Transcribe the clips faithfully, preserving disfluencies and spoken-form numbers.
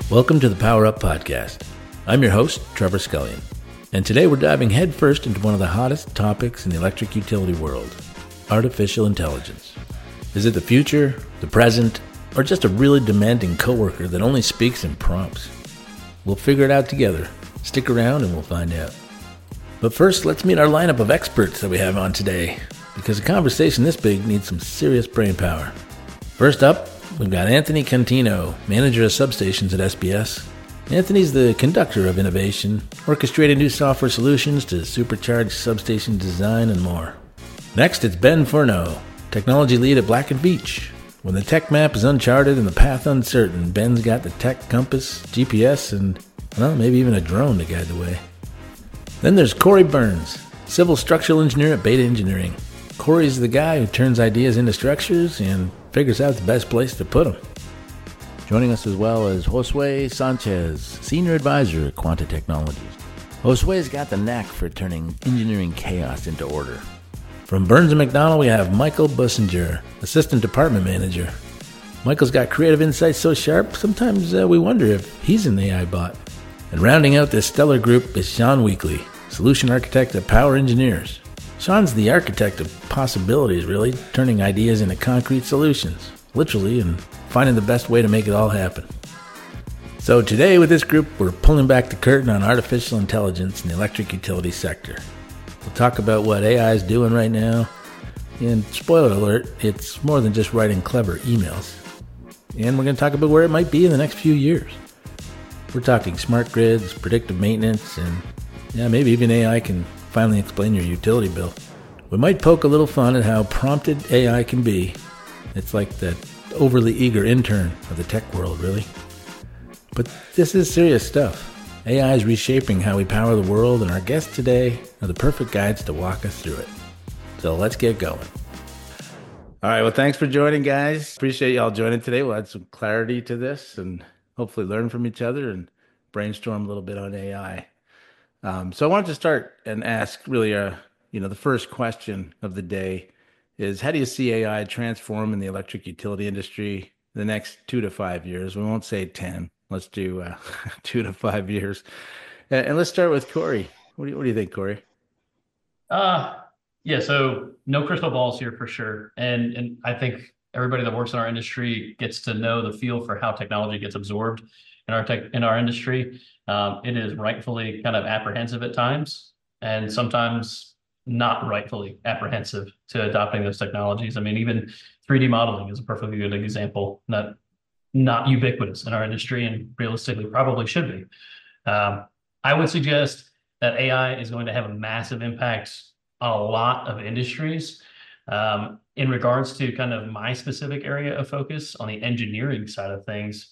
Welcome to the Power Up Podcast. I'm your host, Trevor Scullion, and today we're diving headfirst into one of the hottest topics in the electric utility world, artificial intelligence. Is it the future, the present, or just a really demanding coworker that only speaks in prompts? We'll figure it out together. Stick around and we'll find out. But first, let's meet our lineup of experts that we have on today, because a conversation this big needs some serious brain power. First up, we've got Anthony Contino, manager of substations at S B S. Anthony's the conductor of innovation, orchestrating new software solutions to supercharge substation design and more. Next, it's Ben Furneaux, technology lead at Black and Veatch. When the tech map is uncharted and the path uncertain, Ben's got the tech compass, G P S, and, well, maybe even a drone to guide the way. Then there's Corey Burns, civil structural engineer at Beta Engineering. Corey's the guy who turns ideas into structures and figures out the best place to put them. Joining us as well is Josue Sanchez, senior advisor at Quanta Technologies. Josue's got the knack for turning engineering chaos into order. From Burns and McDonnell, we have Michael Bussinger, assistant department manager. Michael's got creative insights so sharp, sometimes uh, we wonder if he's an A I bot. And rounding out this stellar group is Sean Weekly, solution architect at Power Engineers. Sean's the architect of possibilities, really, turning ideas into concrete solutions, literally, and finding the best way to make it all happen. So today with this group, we're pulling back the curtain on artificial intelligence in the electric utility sector. We'll talk about what A I is doing right now, and spoiler alert, it's more than just writing clever emails. And we're going to talk about where it might be in the next few years. We're talking smart grids, predictive maintenance, and yeah, maybe even A I can finally explain your utility bill. We might poke a little fun at how prompted A I can be. It's like that overly eager intern of the tech world, really. But this is serious stuff. A I is reshaping how we power the world, and our guests today are the perfect guides to walk us through it. So let's get going. All right, well, thanks for joining, guys. Appreciate y'all joining today. We'll add some clarity to this and hopefully learn from each other and brainstorm a little bit on A I. Um, so I wanted to start and ask really, uh, you know, the first question of the day is, how do you see A I transform in the electric utility industry in the next two to five years? We won't say ten. Let's do uh, two to five years. And, and let's start with Corey. What do you, what do you think, Corey? Uh, yeah, so no crystal balls here for sure. And, and I think everybody that works in our industry gets to know the feel for how technology gets absorbed in our tech, in our industry. Um, it is rightfully kind of apprehensive at times, and sometimes not rightfully apprehensive to adopting those technologies. I mean, even three D modeling is a perfectly good example, not, not ubiquitous in our industry, and realistically probably should be. Um, I would suggest that A I is going to have a massive impact on a lot of industries. Um, in regards to kind of my specific area of focus on the engineering side of things,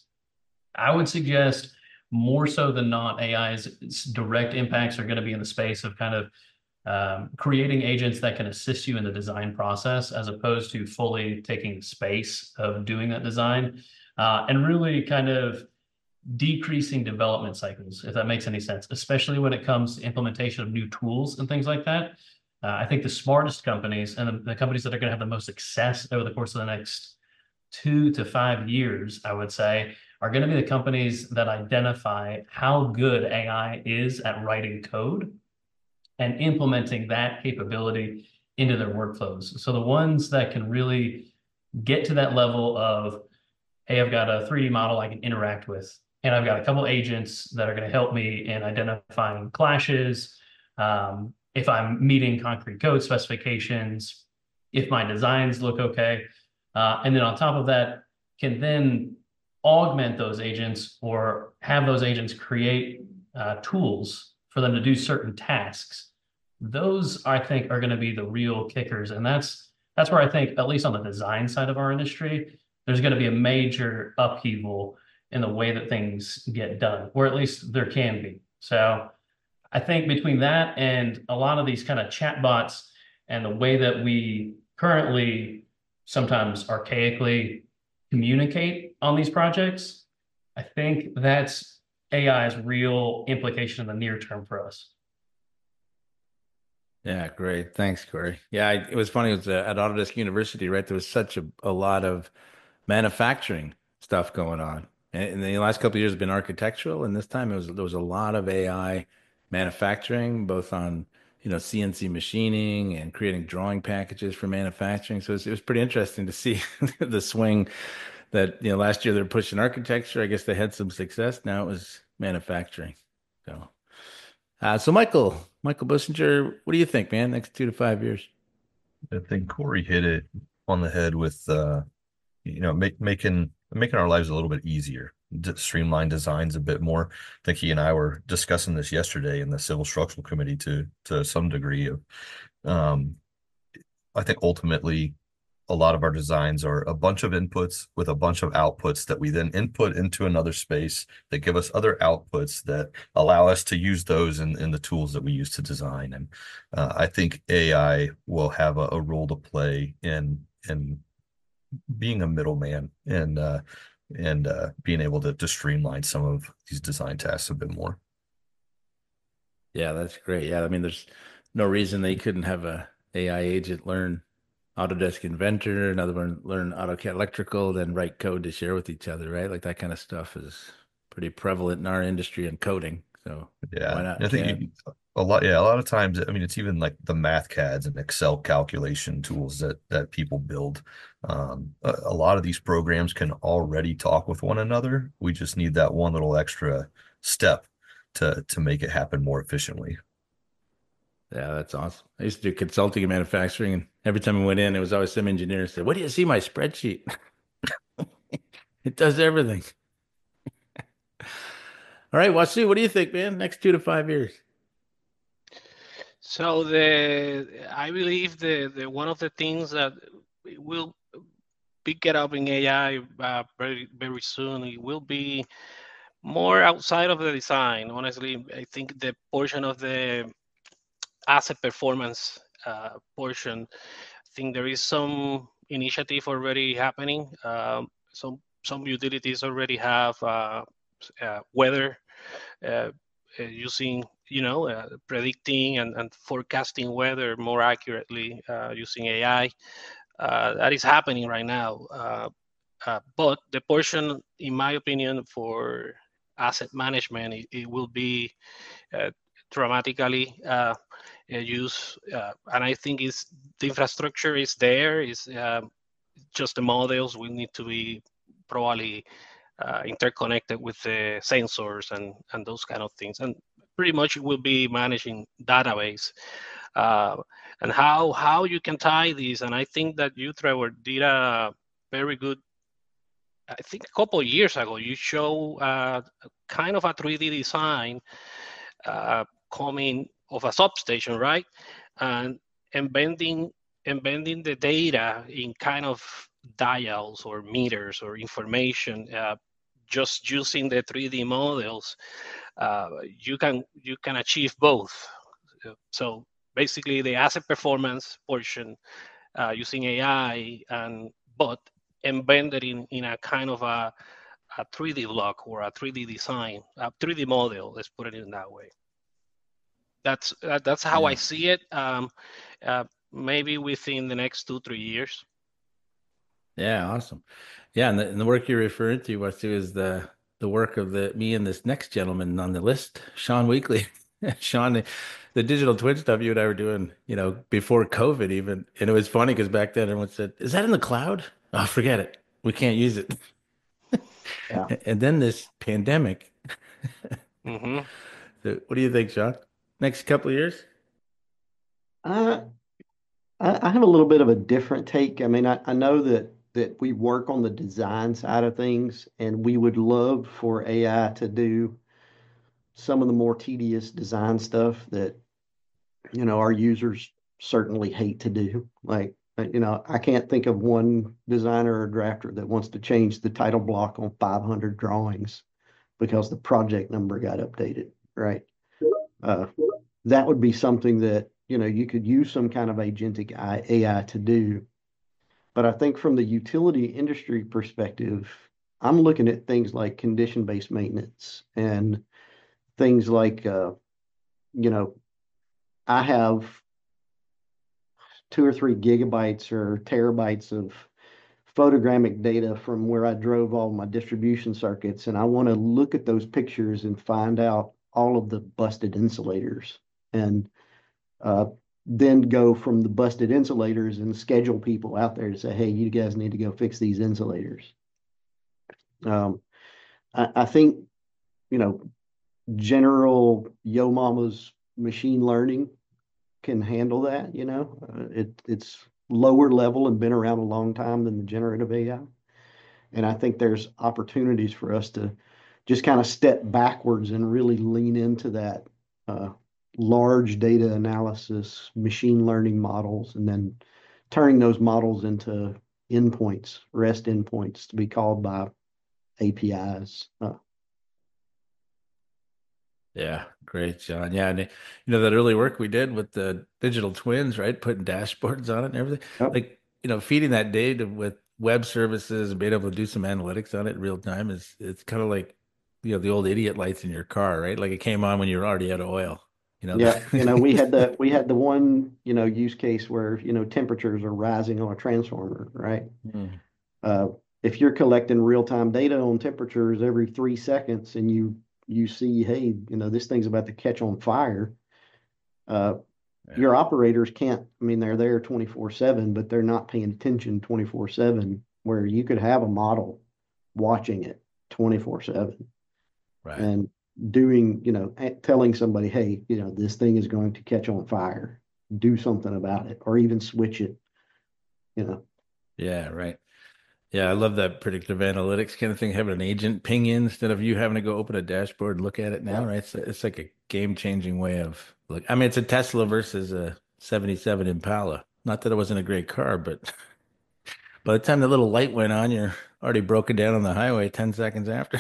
I would suggest more so than not, A I's direct impacts are going to be in the space of kind of um, creating agents that can assist you in the design process, as opposed to fully taking the space of doing that design, uh, and really kind of decreasing development cycles, if that makes any sense, especially when it comes to implementation of new tools and things like that. Uh, I think the smartest companies and the, the companies that are going to have the most success over the course of the next two to five years, I would say, are going to be the companies that identify how good A I is at writing code and implementing that capability into their workflows. So the ones that can really get to that level of, hey, I've got a three D model I can interact with, and I've got a couple agents that are going to help me in identifying clashes, um, if I'm meeting concrete code specifications, if my designs look okay. Uh, and then on top of that, can then augment those agents or have those agents create uh, tools for them to do certain tasks. Those, I think, are going to be the real kickers. And that's that's where I think, at least on the design side of our industry, there's going to be a major upheaval in the way that things get done, or at least there can be. So I think between that and a lot of these kind of chatbots and the way that we currently sometimes archaically communicate on these projects, I think that's A I's real implication in the near term for us. Yeah, great. Thanks, Corey. Yeah, I, it was funny. It was uh, at Autodesk University, right? There was such a, a lot of manufacturing stuff going on. And in the last couple of years, have been architectural, and this time it was there was a lot of A I manufacturing, both on you know C N C machining and creating drawing packages for manufacturing. So it was, it was pretty interesting to see the swing that you know last year they're pushing architecture. I guess they had some success. Now it was manufacturing. So, uh, so Michael, Michael Bussinger, what do you think, man? Next two to five years? I think Corey hit it on the head with uh, you know, make, making making our lives a little bit easier, to streamline designs a bit more. I think he and I were discussing this yesterday in the Civil Structural Committee to to some degree of um, I think ultimately a lot of our designs are a bunch of inputs with a bunch of outputs that we then input into another space that give us other outputs that allow us to use those in, in the tools that we use to design. And uh, I think A I will have a, a role to play in in being a middleman and uh, and uh, being able to, to streamline some of these design tasks a bit more. Yeah, that's great. Yeah, I mean, there's no reason they couldn't have a AI agent learn Autodesk Inventor, another one learn AutoCAD Electrical, then write code to share with each other, right? Like that kind of stuff is pretty prevalent in our industry and coding. So why Yeah, not I think CAD? you, a lot. Yeah, a lot of times. I mean, it's even like the math C A Ds and Excel calculation tools that that people build. Um, a, a lot of these programs can already talk with one another. We just need that one little extra step to to make it happen more efficiently. Yeah, that's awesome. I used to do consulting and manufacturing, and every time I went in, it was always some engineer said, "What do you see my spreadsheet? It does everything." All right, Wasu, what do you think, man? Next two to five years? So the I believe the, the one of the things that will pick it up in A I uh, very very soon, it will be more outside of the design. Honestly, I think the portion of the asset performance uh, portion, I think there is some initiative already happening. Um, some some utilities already have uh, uh, weather uh, uh, using, you know, uh, predicting and, and forecasting weather more accurately uh, using A I. Uh, that is happening right now. Uh, uh, but the portion, in my opinion, for asset management, it, it will be uh, dramatically uh, uh, used. Uh, and I think is the infrastructure is there. Is uh, just the models will need to be probably uh, interconnected with the sensors and and those kind of things, and pretty much it will be managing database uh, and how how you can tie these. And I think that you, Trevor, did a very good. I think a couple of years ago, you show uh, kind of a three D design uh, coming of a substation, right? And embedding embedding the data in kind of dials or meters or information, uh, just using the three D models, uh, you can you can achieve both. So basically, the asset performance portion uh, using A I and but embedded in in a kind of a a three D block or a three D design, a three D model. Let's put it in that way. That's uh, that's how I Yeah. see it. Um, uh, maybe within the next two three years. Yeah, awesome. Yeah, and the, and the work you're referring to, Wasu, is the the work of the me and this next gentleman on the list, Sean Weekly. Sean, the, the digital twin stuff you and I were doing, you know, before COVID even. And it was funny because back then everyone said, "Is that in the cloud?" Oh, forget it. We can't use it. Yeah. And then this pandemic. Mm-hmm. So what do you think, Sean? Next couple of years? I I I have a little bit of a different take. I mean, I, I know that that we work on the design side of things, and we would love for A I to do some of the more tedious design stuff that, you know, our users certainly hate to do. Like, uh, you know, I can't think of one designer or drafter that wants to change the title block on five hundred drawings because the project number got updated, right? Uh, that would be something that, you know, you could use some kind of agentic A I to do. But I think from the utility industry perspective, I'm looking at things like condition-based maintenance and things like, uh, you know, I have two or three gigabytes or terabytes of photogrammic data from where I drove all my distribution circuits, and I want to look at those pictures and find out all of the busted insulators, and uh, then go from the busted insulators and schedule people out there to say, hey, you guys need to go fix these insulators. Um, I, I think, you know, general yo mama's machine learning can handle that, you know, uh, it, it's lower level and been around a long time than the generative A I. And I think there's opportunities for us to just kind of step backwards and really lean into that uh, large data analysis, machine learning models, and then turning those models into endpoints, REST endpoints to be called by A P Is. Uh, Yeah, great, John. Yeah, and you know that early work we did with the digital twins, right? Putting dashboards on it and everything. Yep. Like, you know, feeding that data with web services and being able to do some analytics on it in real time is it's kind of like, you know, the old idiot lights in your car, right? Like it came on when you were already out of oil. You know, Yeah, you know, we had the we had the one, you know, use case where, you know, temperatures are rising on a transformer, right? Mm. Uh, if you're collecting real-time data on temperatures every three seconds and you you see, hey, you know, this thing's about to catch on fire, uh, Yeah. your operators can't, I mean, they're there twenty-four seven, but they're not paying attention twenty-four seven, where you could have a model watching it twenty-four seven Right. and doing, you know, a- telling somebody, hey, you know, this thing is going to catch on fire, do something about it, or even switch it, you know. Yeah, right. Yeah, I love that predictive analytics kind of thing, having an agent ping in instead of you having to go open a dashboard and look at it now, Yeah. right? It's, it's like a game-changing way of look. I mean, it's a Tesla versus a seventy-seven Impala. Not that it wasn't a great car, but by the time the little light went on, you're already broken down on the highway ten seconds after.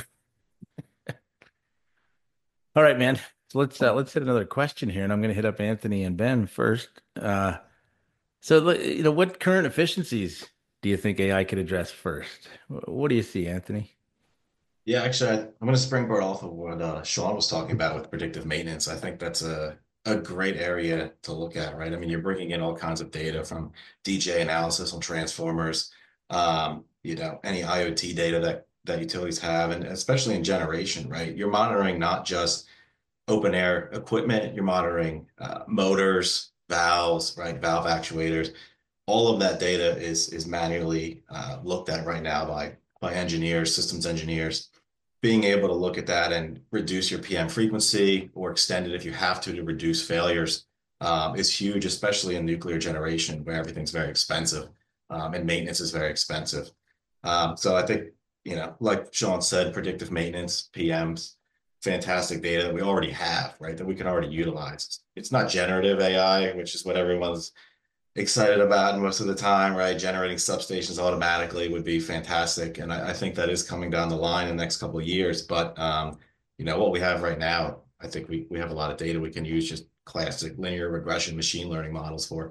All right, man. So let's uh, let's hit another question here, and I'm going to hit up Anthony and Ben first. Uh, so, li- you know, what current efficiencies do you think A I could address first? Wh- What do you see, Anthony? Yeah, actually, I, I'm going to springboard off of what uh, Sean was talking about with predictive maintenance. I think that's a, a great area to look at, right? I mean, you're bringing in all kinds of data from D J analysis on transformers, um, you know, any IoT data that, that utilities have, and especially in generation, right? You're monitoring not just open air equipment, you're monitoring uh, motors, valves, right? Valve actuators. All of that data is is manually uh, looked at right now by by engineers, systems engineers. Being able to look at that and reduce your P M frequency or extend it if you have to to reduce failures um, is huge, especially in nuclear generation where everything's very expensive um, and maintenance is very expensive. Um, so I think, you know, like Sean said, predictive maintenance, P Ms, fantastic data that we already have, right? That we can already utilize. It's not generative A I, which is what everyone's excited about most of the time, right? Generating substations automatically would be fantastic. And I, I think that is coming down the line in the next couple of years. But um, you know, what we have right now, I think we we have a lot of data we can use just classic linear regression machine learning models for.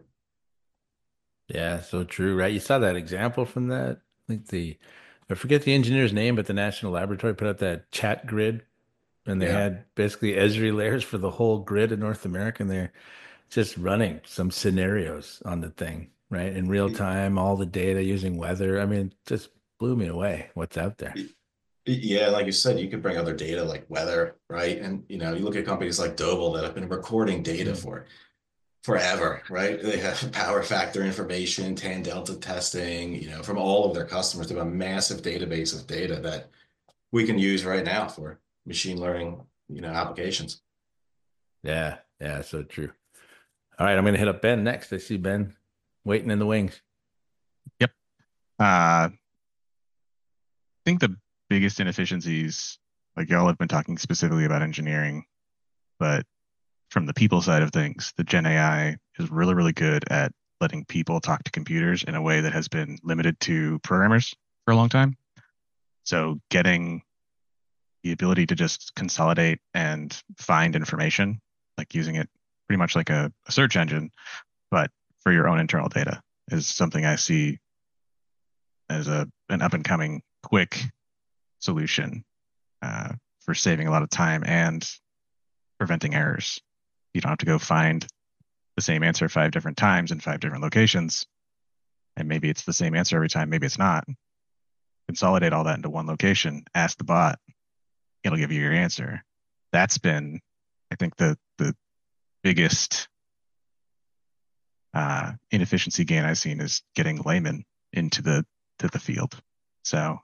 Yeah, so true, right? You saw that example from that. I think the, I forget the engineer's name, but the National Laboratory put out that chat grid, and they Yeah. had basically Esri layers for the whole grid in North America, and they're just running some scenarios on the thing, right? In real time, all the data using weather. I mean, it just blew me away what's out there. Yeah, like you said, you could bring other data like weather, right? And you know, you look at companies like Doble that have been recording data Mm. for forever, right? They have power factor information, tan delta testing, you know, from all of their customers. They have a massive database of data that we can use right now for machine learning, you know, applications. Yeah, yeah, so true. All right, I'm gonna hit up Ben next. I see Ben waiting in the wings. Yep. Uh, I think the biggest inefficiencies, like y'all have been talking specifically about engineering, but from the people side of things, the Gen A I is really, really good at letting people talk to computers in a way that has been limited to programmers for a long time. So getting the ability to just consolidate and find information, like using it pretty much like a, a search engine, but for your own internal data is something I see as a an up and coming quick solution uh, for saving a lot of time and preventing errors. You don't have to go find the same answer five different times in five different locations. and maybe it's the same answer every time, maybe it's not. Consolidate all that into one location, ask the bot, it'll give you your answer. That's been, I think, the the biggest uh, inefficiency gain I've seen is getting laymen into the to the field. So I'm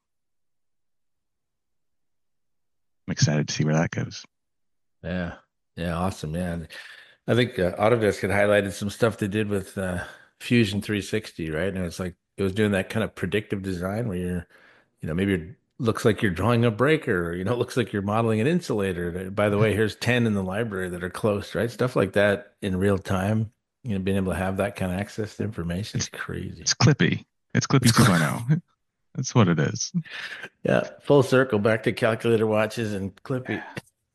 excited to see where that goes. Yeah. Yeah. Awesome. Yeah. And I think uh, Autodesk had highlighted some stuff they did with uh, Fusion three sixty, right? And it's like it was doing that kind of predictive design where you're, you know, maybe it looks like you're drawing a breaker, or, you know, it looks like you're modeling an insulator. By the way, here's ten in the library that are close, right? Stuff like that in real time. You know, being able to have that kind of access to information is crazy. It's Clippy. It's Clippy two point oh. That's what it is. Yeah, full circle back to calculator watches and Clippy.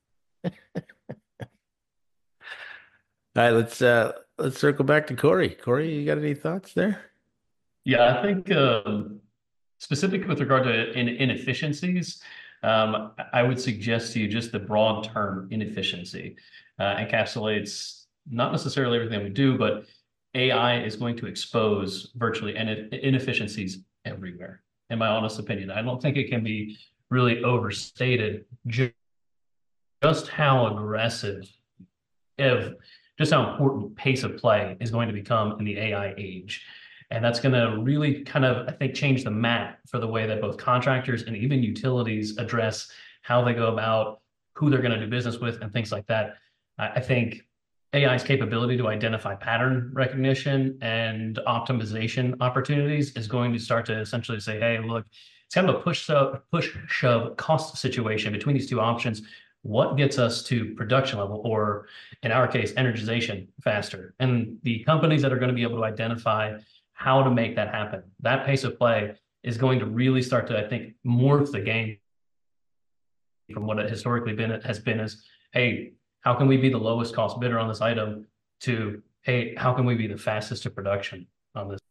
All right, let's uh let's circle back to Corey. Corey, you got any thoughts there? Yeah, I think um, specific with regard to in, inefficiencies, um, I would suggest to you just the broad term inefficiency uh, encapsulates not necessarily everything we do, but A I is going to expose virtually ine- inefficiencies everywhere. In my honest opinion, I don't think it can be really overstated ju- just how aggressive, if just how important pace of play is going to become in the A I age. And that's going to really kind of, I think, change the map for the way that both contractors and even utilities address how they go about who they're going to do business with and things like that. I I think A I's capability to identify pattern recognition and optimization opportunities is going to start to essentially say, hey, look, it's kind of a push shove, push shove cost situation between these two options. What gets us to production level, or in our case, energization faster? And the companies that are going to be able to identify how to make that happen, that pace of play is going to really start to, I think, morph the game from what it historically been has been as, hey, how can we be the lowest cost bidder on this item, to, hey, how can we be the fastest to production on this?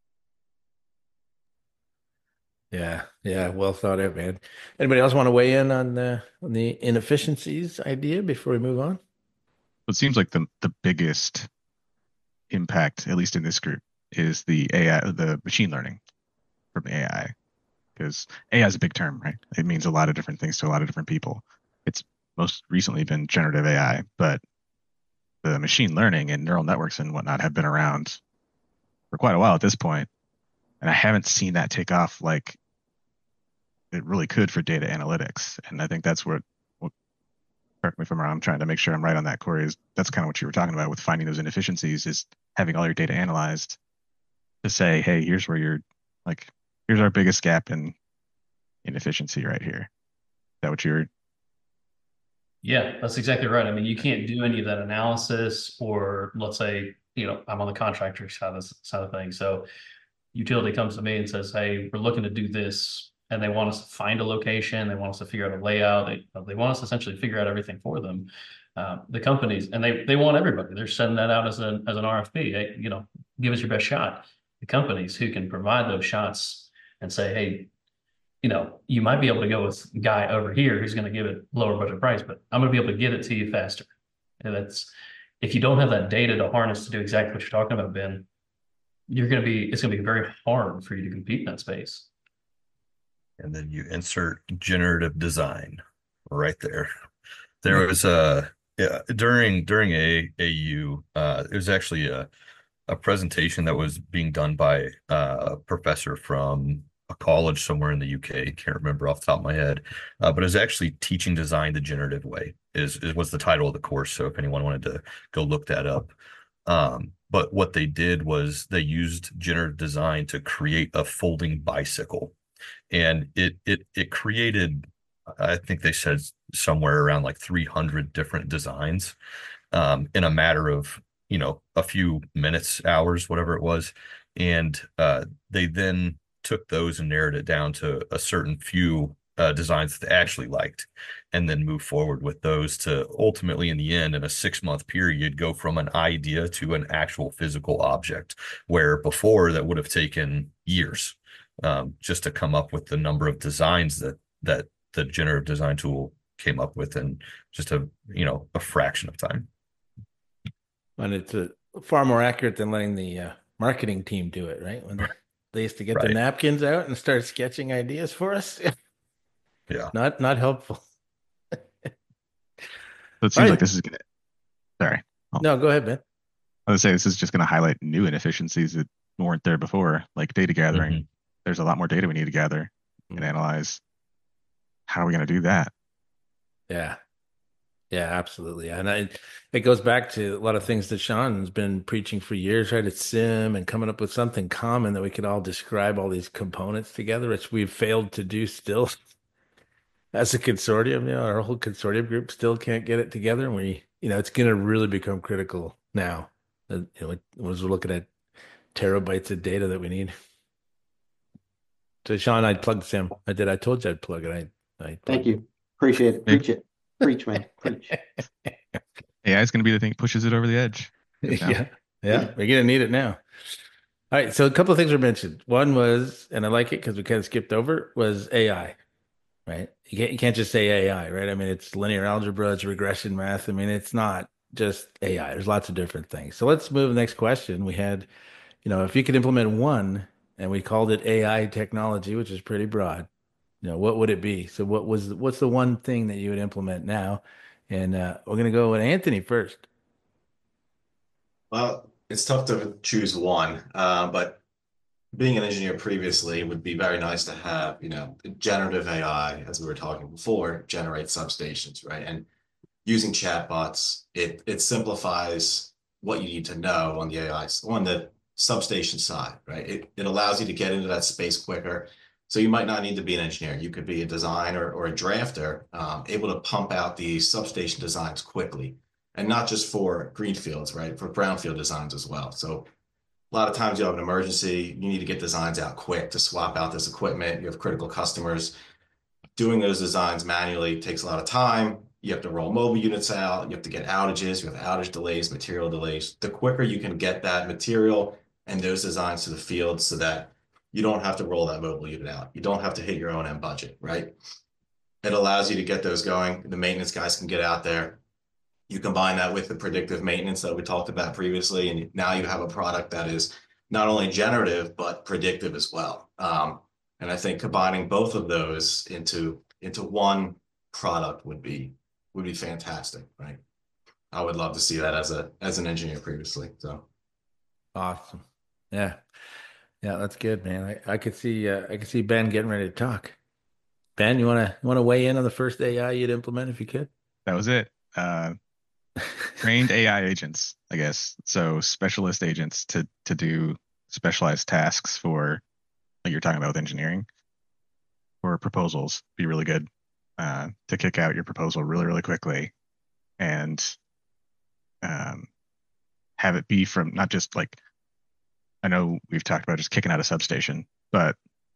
Yeah, yeah, well thought out, man. Anybody else want to weigh in on the on the inefficiencies idea before we move on? It seems like the the biggest impact, at least in this group, is the A I, the machine learning from A I, because A I is a big term, right? It means a lot of different things to a lot of different people. It's most recently been generative A I, but the machine learning and neural networks and whatnot have been around for quite a while at this point, and I haven't seen that take off like it really could for data analytics. And I think that's what, what correct me if I'm wrong, I'm trying to make sure I'm right on that, Corey, is that's kind of what you were talking about with finding those inefficiencies, is having all your data analyzed to say, hey, here's where you're, like, here's our biggest gap in inefficiency right here. Is that what you're? Yeah, that's exactly right. I mean, you can't do any of that analysis, or let's say, you know, I'm on the contractor side of, side of things. So utility comes to me and says, hey, we're looking to do this, and they want us to find a location. They want us to figure out a layout. They, they want us to essentially figure out everything for them. Uh, the companies, and they they want everybody. They're sending that out as an as an R F P. Hey, you know, give us your best shot. The companies who can provide those shots and say, hey, you know, you might be able to go with a guy over here who's going to give it lower budget price, but I'm going to be able to get it to you faster. And that's, if you don't have that data to harness to do exactly what you're talking about, Ben, you're going to be, it's going to be very hard for you to compete in that space. And then you insert generative design right there. There was a, yeah, during, during a AU, uh, it was actually a, a presentation that was being done by a professor from a college somewhere in the U K. Can't remember off the top of my head, uh, but it was actually teaching design the generative way is, is was the title of the course. So if anyone wanted to go look that up. Um, but what they did was they used generative design to create a folding bicycle. And it it it created, I think they said somewhere around like three hundred different designs um, in a matter of, you know, a few minutes, hours, whatever it was. And uh, they then took those and narrowed it down to a certain few uh, designs that they actually liked, and then move forward with those to ultimately, in the end, in a six month period, go from an idea to an actual physical object, where before that would have taken years. Um, just to come up with the number of designs that that the generative design tool came up with in just a, you know, a fraction of time. And it's a, far more accurate than letting the uh, marketing team do it, right? When They used to get Right. their napkins out and start sketching ideas for us. Yeah. Not not helpful. So it seems Right. like this is gonna. Sorry. Oh, No, go ahead, Ben. I would say this is just going to highlight new inefficiencies that weren't there before, like data gathering. Mhm. There's a lot more data we need to gather and Mhm. analyze. How are we going to do that? Yeah. Yeah, absolutely. And I, it goes back to a lot of things that Sean's been preaching for years, right? It's SIM and coming up with something common that we could all describe all these components together, which we've failed to do still as a consortium. You know, our whole consortium group still can't get it together. And we, you know, it's going to really become critical now. Uh, you know, as we're looking at terabytes of data that we need. So, Sean, I plugged SIM. I did. I told you I'd plug it. I, I Thank you. Appreciate it. Maybe- Preach it. Preach, man. Preach. A I is going to be the thing that pushes it over the edge. Good now. Yeah, yeah, we're gonna need it now. All right, so a couple of things were mentioned. One was, and I like it because we kind of skipped over, was A I, right? You can't you can't just say A I, right? I mean, it's linear algebra, it's regression math. I mean, it's not just A I. There's lots of different things. So let's move to the next question. We had, you know, if you could implement one, and we called it A I technology, which is pretty broad, you know, what would it be? So what was what's the one thing that you would implement now? And uh, we're gonna go with Anthony first. Well, it's tough to choose one, uh, but being an engineer previously, it would be very nice to have, you know, generative A I, as we were talking before, generate substations, right? And using chatbots, it it simplifies what you need to know on the A I, on the substation side, right? It it allows you to get into that space quicker. So you might not need to be an engineer. You could be a designer or a drafter, um, able to pump out these substation designs quickly, and not just for greenfields, right? For brownfield designs as well. So a lot of times you have an emergency, you need to get designs out quick to swap out this equipment. You have critical customers. Doing those designs manually takes a lot of time. You have to roll mobile units out. You have to get outages. You have outage delays, material delays. The quicker you can get that material and those designs to the field so that you don't have to roll that mobile unit out. You don't have to hit your own end budget, right? It allows you to get those going. The maintenance guys can get out there. You combine that with the predictive maintenance that we talked about previously, and now you have a product that is not only generative, but predictive as well. Um, and I think combining both of those into into one product would be would be fantastic, right? I would love to see that as a as an engineer previously. So Awesome. Yeah. Yeah, that's good, man. I, I could see uh, I could see Ben getting ready to talk. Ben, you wanna you wanna weigh in on the first A I you'd implement if you could? That was it. Uh, trained A I agents, I guess. So specialist agents to to do specialized tasks for, like you're talking about with engineering, or proposals. Be really good uh, to kick out your proposal really, really quickly, and um, have it be from not just like, I know we've talked about just kicking out a substation, but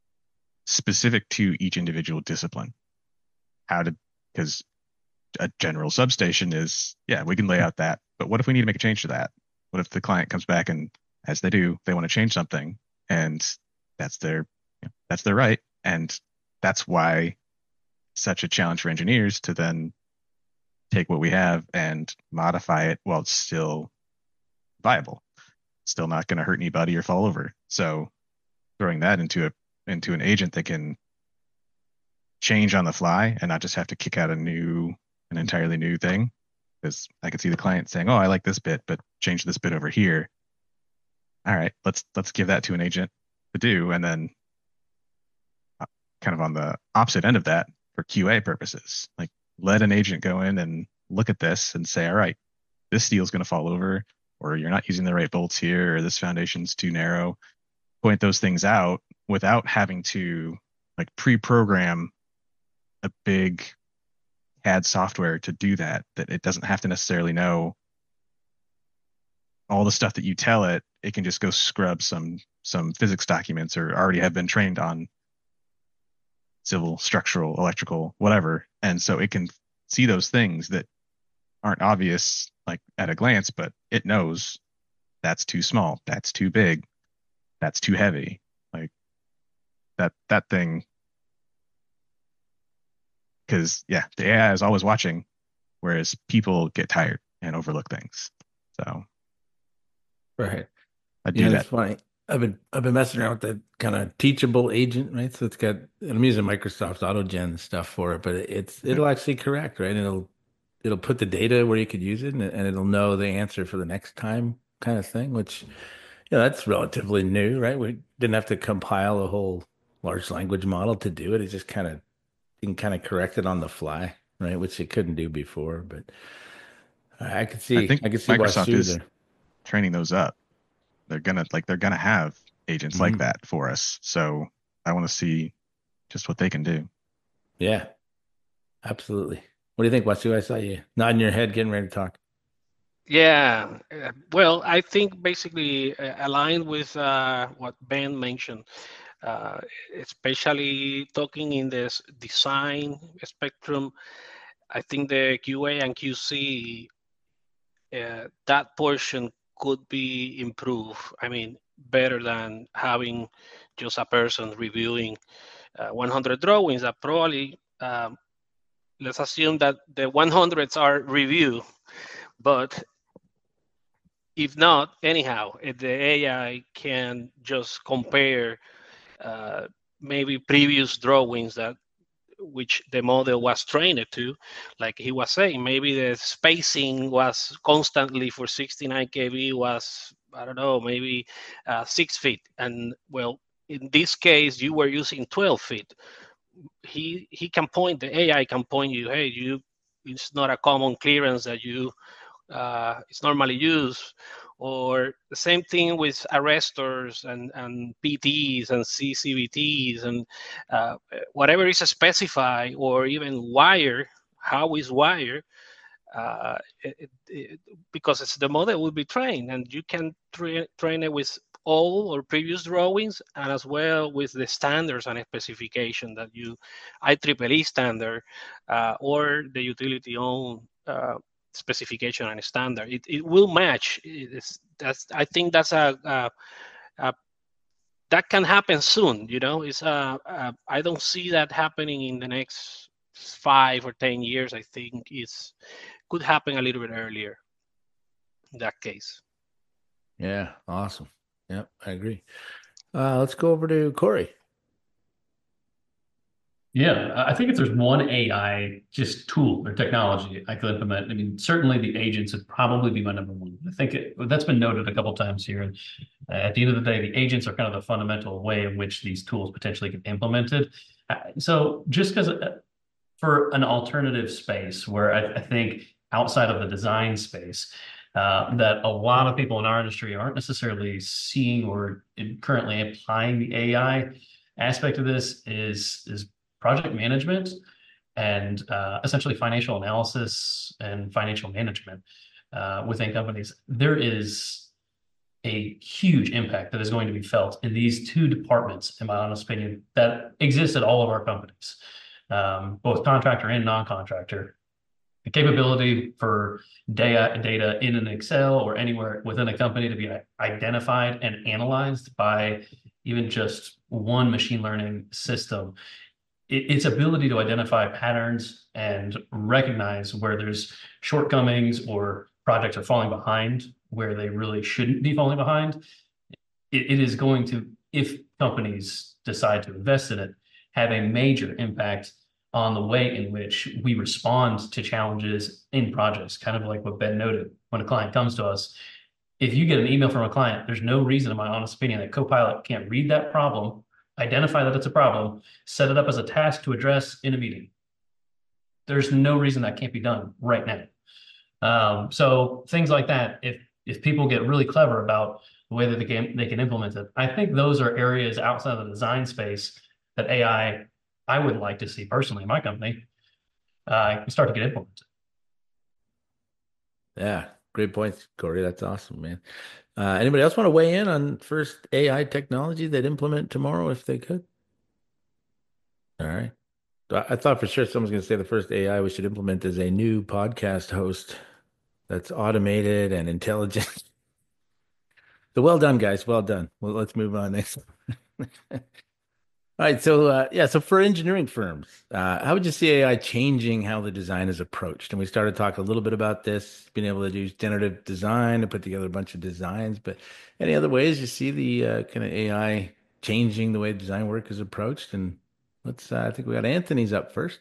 specific to each individual discipline. How to, because a general substation is, yeah, we can lay out that, but what if we need to make a change to that? What if the client comes back and, as they do, they want to change something, and that's their that's their right, and that's why such a challenge for engineers to then take what we have and modify it while it's still viable, still not going to hurt anybody or fall over. So throwing that into a into an agent that can change on the fly and not just have to kick out a new an entirely new thing, because I could see the client saying, oh, I like this bit, but change this bit over here. All right, let's let's give that to an agent to do, and then uh, kind of on the opposite end of that, for Q A purposes, like let an agent go in and look at this and say, all right, this steel's going to fall over, or you're not using the right bolts here, or this foundation's too narrow. Point those things out without having to like pre-program a big C A D software to do that, that it doesn't have to necessarily know all the stuff that you tell it. It can just go scrub some some physics documents, or already have been trained on civil, structural, electrical, whatever. And so it can see those things that aren't obvious like at a glance, but it knows that's too small, that's too big, that's too heavy. Like that that thing, because yeah, the A I is always watching, whereas people get tired and overlook things. So Right. I You do know, that. it's funny. I've been I've been messing around with that kind of teachable agent, right? So it's got I'm using Microsoft's AutoGen stuff for it, but it's Yeah. it'll actually correct, right? It'll it'll put the data where you could use it, and, and it'll know the answer for the next time, kind of thing. Which, you know, that's relatively new, right? We didn't have to compile a whole large language model to do it. It just kind of you can kind of correct it on the fly, right? Which it couldn't do before, but I could I see think I could see Microsoft Wasu is there. training those up. They're gonna like they're gonna have agents like Mhm. that for us. So I want to see just what they can do. Yeah, absolutely. What do you think, Wasu? I saw you nodding your head, getting ready to talk. Yeah, uh, well, I think basically uh, aligned with uh, what Ben mentioned, uh, especially talking in this design spectrum. I think the Q A and Q C, uh, that portion could be improved. I mean, better than having just a person reviewing uh, one hundred drawings that probably, um, let's assume that the one hundreds are review, but if not, anyhow, if the A I can just compare uh, maybe previous drawings that which the model was trained to, like he was saying, maybe the spacing was constantly for sixty-nine K B was, I don't know, maybe uh, six feet. And well, in this case, you were using twelve feet. He he can point, the A I can point you, hey, you, it's not a common clearance that you uh, it's normally used. Or the same thing with arrestors and, and P Ts and C C V Ts and uh, whatever is specified, or even wire, how is wire, uh, it, it, because it's the model will be trained, and you can tra- train it with all or previous drawings, and as well with the standards and specification that you I triple E standard uh, or the utility own uh, specification and standard. It, it will match. It's, that's I think that's a, a, a that can happen soon. You know, it's uh, uh, I don't see that happening in the next five or ten years. I think it's could happen a little bit earlier in that case. Yeah, awesome. Yep, I agree. Uh, let's go over to Corey. Yeah, I think if there's one A I just tool or technology I could implement, I mean, certainly the agents would probably be my number one. I think it, that's been noted a couple times here. And uh, at the end of the day, the agents are kind of the fundamental way in which these tools potentially get implemented. Uh, so just because uh, for an alternative space where I, I think outside of the design space, uh, that a lot of people in our industry aren't necessarily seeing or currently applying the A I aspect of this is is project management and uh, essentially financial analysis and financial management uh, within companies. There is a huge impact that is going to be felt in these two departments, in my honest opinion, that exist at all of our companies, um, both contractor and non-contractor. The capability for data, data in an Excel or anywhere within a company to be identified and analyzed by even just one machine learning system, its ability to identify patterns and recognize where there's shortcomings or projects are falling behind where they really shouldn't be falling behind. It, it is going to, if companies decide to invest in it, have a major impact on the way in which we respond to challenges in projects, kind of like what Ben noted. When a client comes to us, if you get an email from a client, there's no reason, in my honest opinion, that Copilot can't read that problem, identify that it's a problem, set it up as a task to address in a meeting. There's no reason that can't be done right now. Um, so things like that, if if people get really clever about the way that they can they can implement it, I think those are areas outside of the design space that A I I would like to see personally in my company uh, start to get implemented. Yeah, great points, Corey. That's awesome, man. Uh, anybody else want to weigh in on first A I technology they'd implement tomorrow if they could? All right. I I thought for sure someone's going to say the first A I we should implement is a new podcast host that's automated and intelligent. So well done, guys. Well done. Well, let's move on next. All right, so uh, yeah, so for engineering firms, uh, how would you see A I changing how the design is approached? And we started talking a little bit about this, being able to do generative design and put together a bunch of designs. But any other ways you see the uh, kind of A I changing the way design work is approached? And let's, uh, I think we got Anthony's up first.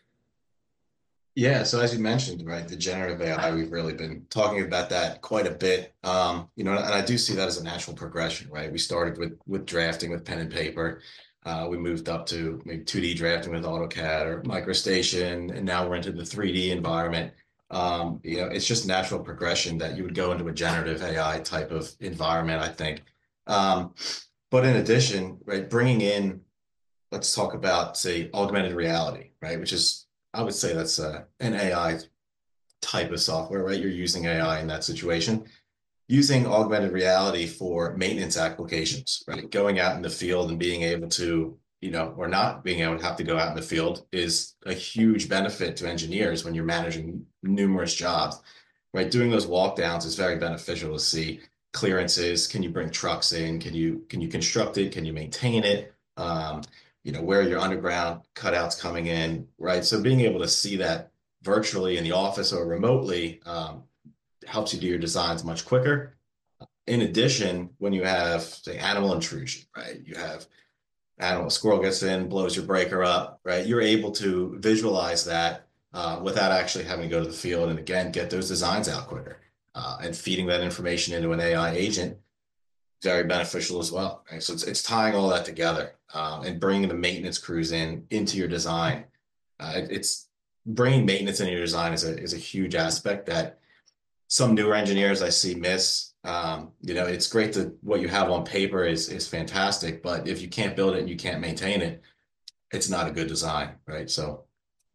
Yeah, so as you mentioned, right, the generative A I, we've really been talking about that quite a bit. Um, you know, and I do see that as a natural progression, right? We started with with drafting with pen and paper. Uh, we moved up to maybe two D drafting with AutoCAD or MicroStation, and now we're into the three D environment. Um, you know, it's just natural progression that you would go into a generative A I type of environment, I think. Um, but in addition, right, bringing in, let's talk about, say, augmented reality, right, which is I would say that's uh, an A I type of software, right? You're using A I in that situation. Using augmented reality for maintenance applications, right? Going out in the field and being able to, you know, or not being able to have to go out in the field is a huge benefit to engineers when you're managing numerous jobs, right? Doing those walk downs is very beneficial to see clearances. Can you bring trucks in? Can you can you construct it? Can you maintain it? Um, you know, where are your underground cutouts coming in, right? So being able to see that virtually in the office or remotely um, helps you do your designs much quicker. In addition, when you have, say, animal intrusion, right? You have animal, squirrel gets in, blows your breaker up, right? You're able to visualize that uh, without actually having to go to the field and again, get those designs out quicker. Uh, and feeding that information into an A I agent, very beneficial as well, right? So it's, it's tying all that together um, and bringing the maintenance crews in into your design. Uh, it, it's bringing maintenance into your design is a, is a huge aspect that some newer engineers I see miss. Um, you know, it's great to what you have on paper is is fantastic, but if you can't build it and you can't maintain it, it's not a good design, right? So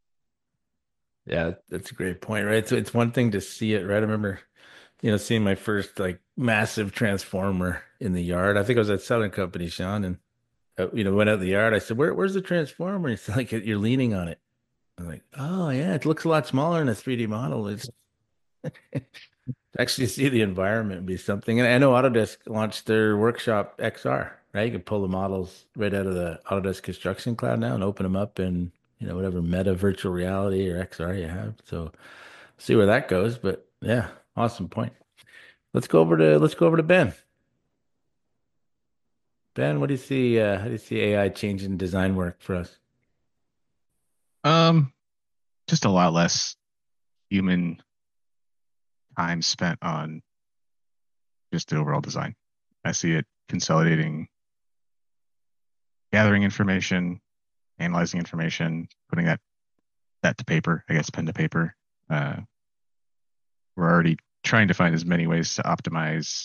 Yeah, that's a great point, right? So it's one thing to see it, right? I remember, you know, seeing my first like massive transformer in the yard. I think I was at Southern Company, Sean, and uh, you know, went out in the yard. I said, "Where, where's the transformer?" It's like you're leaning on it. I'm like, "Oh yeah, it looks a lot smaller in a three D model." It's actually see the environment be something. And I know Autodesk launched their Workshop X R, right? You can pull the models right out of the Autodesk Construction Cloud now and open them up in, you know, whatever meta virtual reality or X R you have. So see where that goes. But yeah, awesome point. Let's go over to let's go over to Ben. Ben, what do you see? Uh, how do you see A I changing design work for us? Um, just a lot less human time spent on just the overall design. I see it consolidating, gathering information, analyzing information, putting that that to paper, I guess pen to paper. Uh, we're already trying to find as many ways to optimize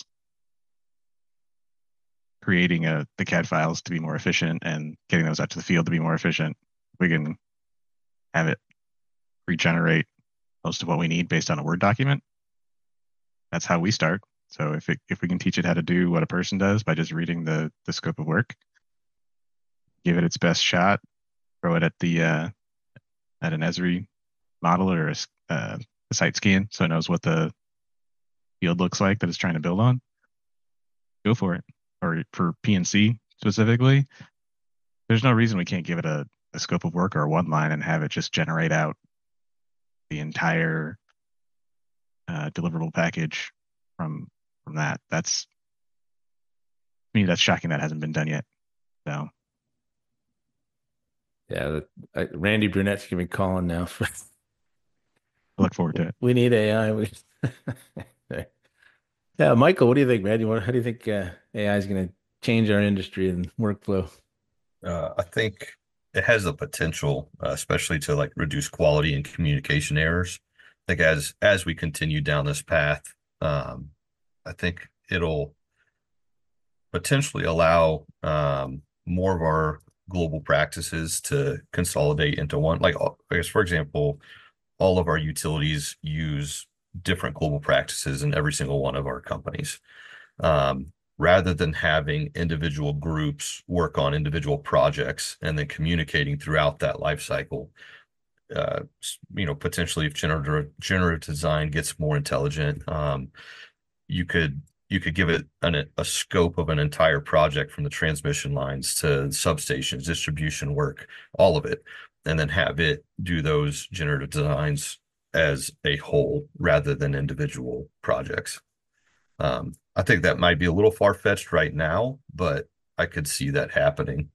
creating a, the C A D files to be more efficient and getting those out to the field to be more efficient. We can have it regenerate most of what we need based on a Word document. That's how we start. So if it, if we can teach it how to do what a person does by just reading the the scope of work, give it its best shot, throw it at the uh, at an Esri model or a, uh, a site scan so it knows what the field looks like that it's trying to build on, go for it. Or for P N C specifically, there's no reason we can't give it a, a scope of work or a one line and have it just generate out the entire uh, deliverable package from from that. That's to me, that's shocking that hasn't been done yet. So Yeah, that, I, Randy Brunette's giving me calling now. For, I look forward to it. we need A I. We, yeah, Michael, what do you think, man? You want, how do you think uh, A I is going to change our industry and workflow? Uh, I think it has the potential, uh, especially to like reduce quality and communication errors. I think as as we continue down this path, um, I think it'll potentially allow um, more of our global practices to consolidate into one. Like, I guess, for example, all of our utilities use different global practices in every single one of our companies. Um, rather than having individual groups work on individual projects and then communicating throughout that life cycle, uh, you know, potentially if generative, generative design gets more intelligent, um, you could you could give it an, a scope of an entire project from the transmission lines to substations, distribution work, all of it, and then have it do those generative designs as a whole rather than individual projects. Um, I think that might be a little far-fetched right now, but I could see that happening.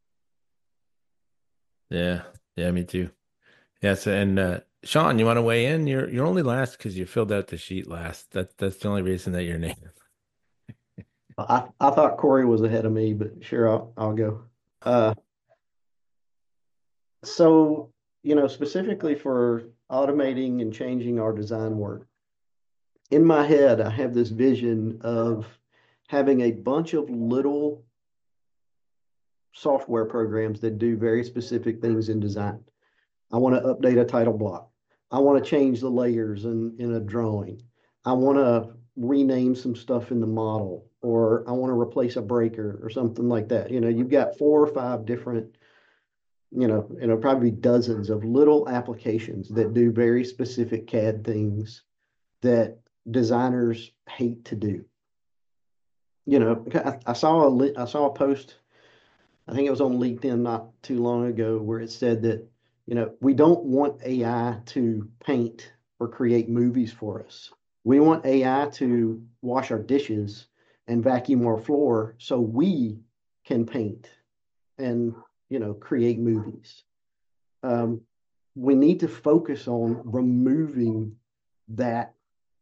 Yeah, yeah, me too. Yes, and uh, Sean, you want to weigh in? You're you're only last because you filled out the sheet last. That that's the only reason that you're named. I, I thought Corey was ahead of me, but sure, I'll, I'll go. Uh, so, you know, specifically for automating and changing our design work, in my head, I have this vision of having a bunch of little software programs that do very specific things in design. I want to update a title block. I want to change the layers in, in a drawing. I want to rename some stuff in the model, or I want to replace a breaker or something like that. You know, you've got four or five different, you know, you know, probably dozens of little applications that do very specific C A D things that designers hate to do. You know, I, I saw a I saw a post, I think it was on LinkedIn not too long ago, where it said that, you know, we don't want A I to paint or create movies for us. We want A I to wash our dishes and vacuum our floor so we can paint and, you know, create movies. Um, we need to focus on removing that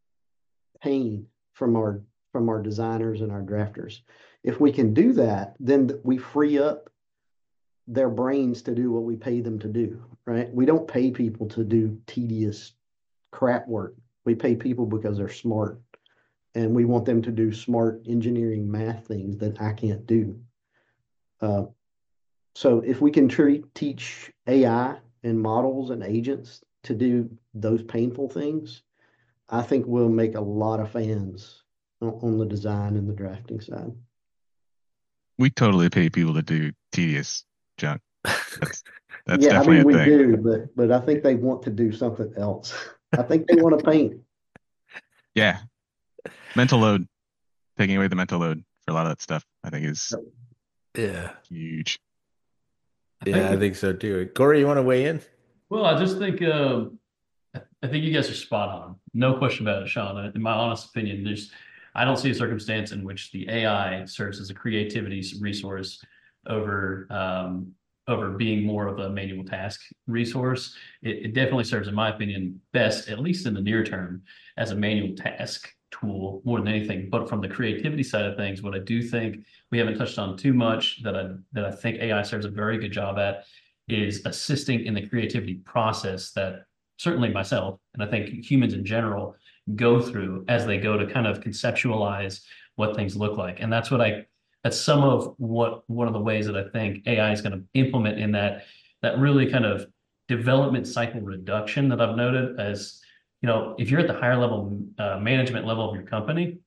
pain from our from our designers and our drafters. If we can do that, then we free up their brains to do what we pay them to do, right? We don't pay people to do tedious crap work. We pay people because they're smart, and we want them to do smart engineering math things that I can't do. Uh, so if we can treat, teach A I and models and agents to do those painful things, I think we'll make a lot of fans on, on the design and the drafting side. We totally pay people to do tedious junk. That's that's Yeah, I definitely mean, a we thing. do, but but I think they want to do something else. I think they want to paint. Yeah. Mental load, taking away the mental load for a lot of that stuff, I think is Yeah, huge. I yeah, I think, think so too. Corey, you want to weigh in? well, I just think, uh, I think you guys are spot on. No question about it, Sean. In my honest opinion, there's, I don't see a circumstance in which the A I serves as a creativity resource over um, over being more of a manual task resource. It, it definitely serves, in my opinion, best, at least in the near term, as a manual task tool more than anything. But from the creativity side of things, what I do think we haven't touched on too much that I that I think A I serves a very good job at is assisting in the creativity process that certainly myself, and I think humans in general go through as they go to kind of conceptualize what things look like. And that's what I, that's some of what, one of the ways that I think A I is going to implement in that, that really kind of development cycle reduction that I've noted as, you know, if you're at the higher level uh, management level of your company,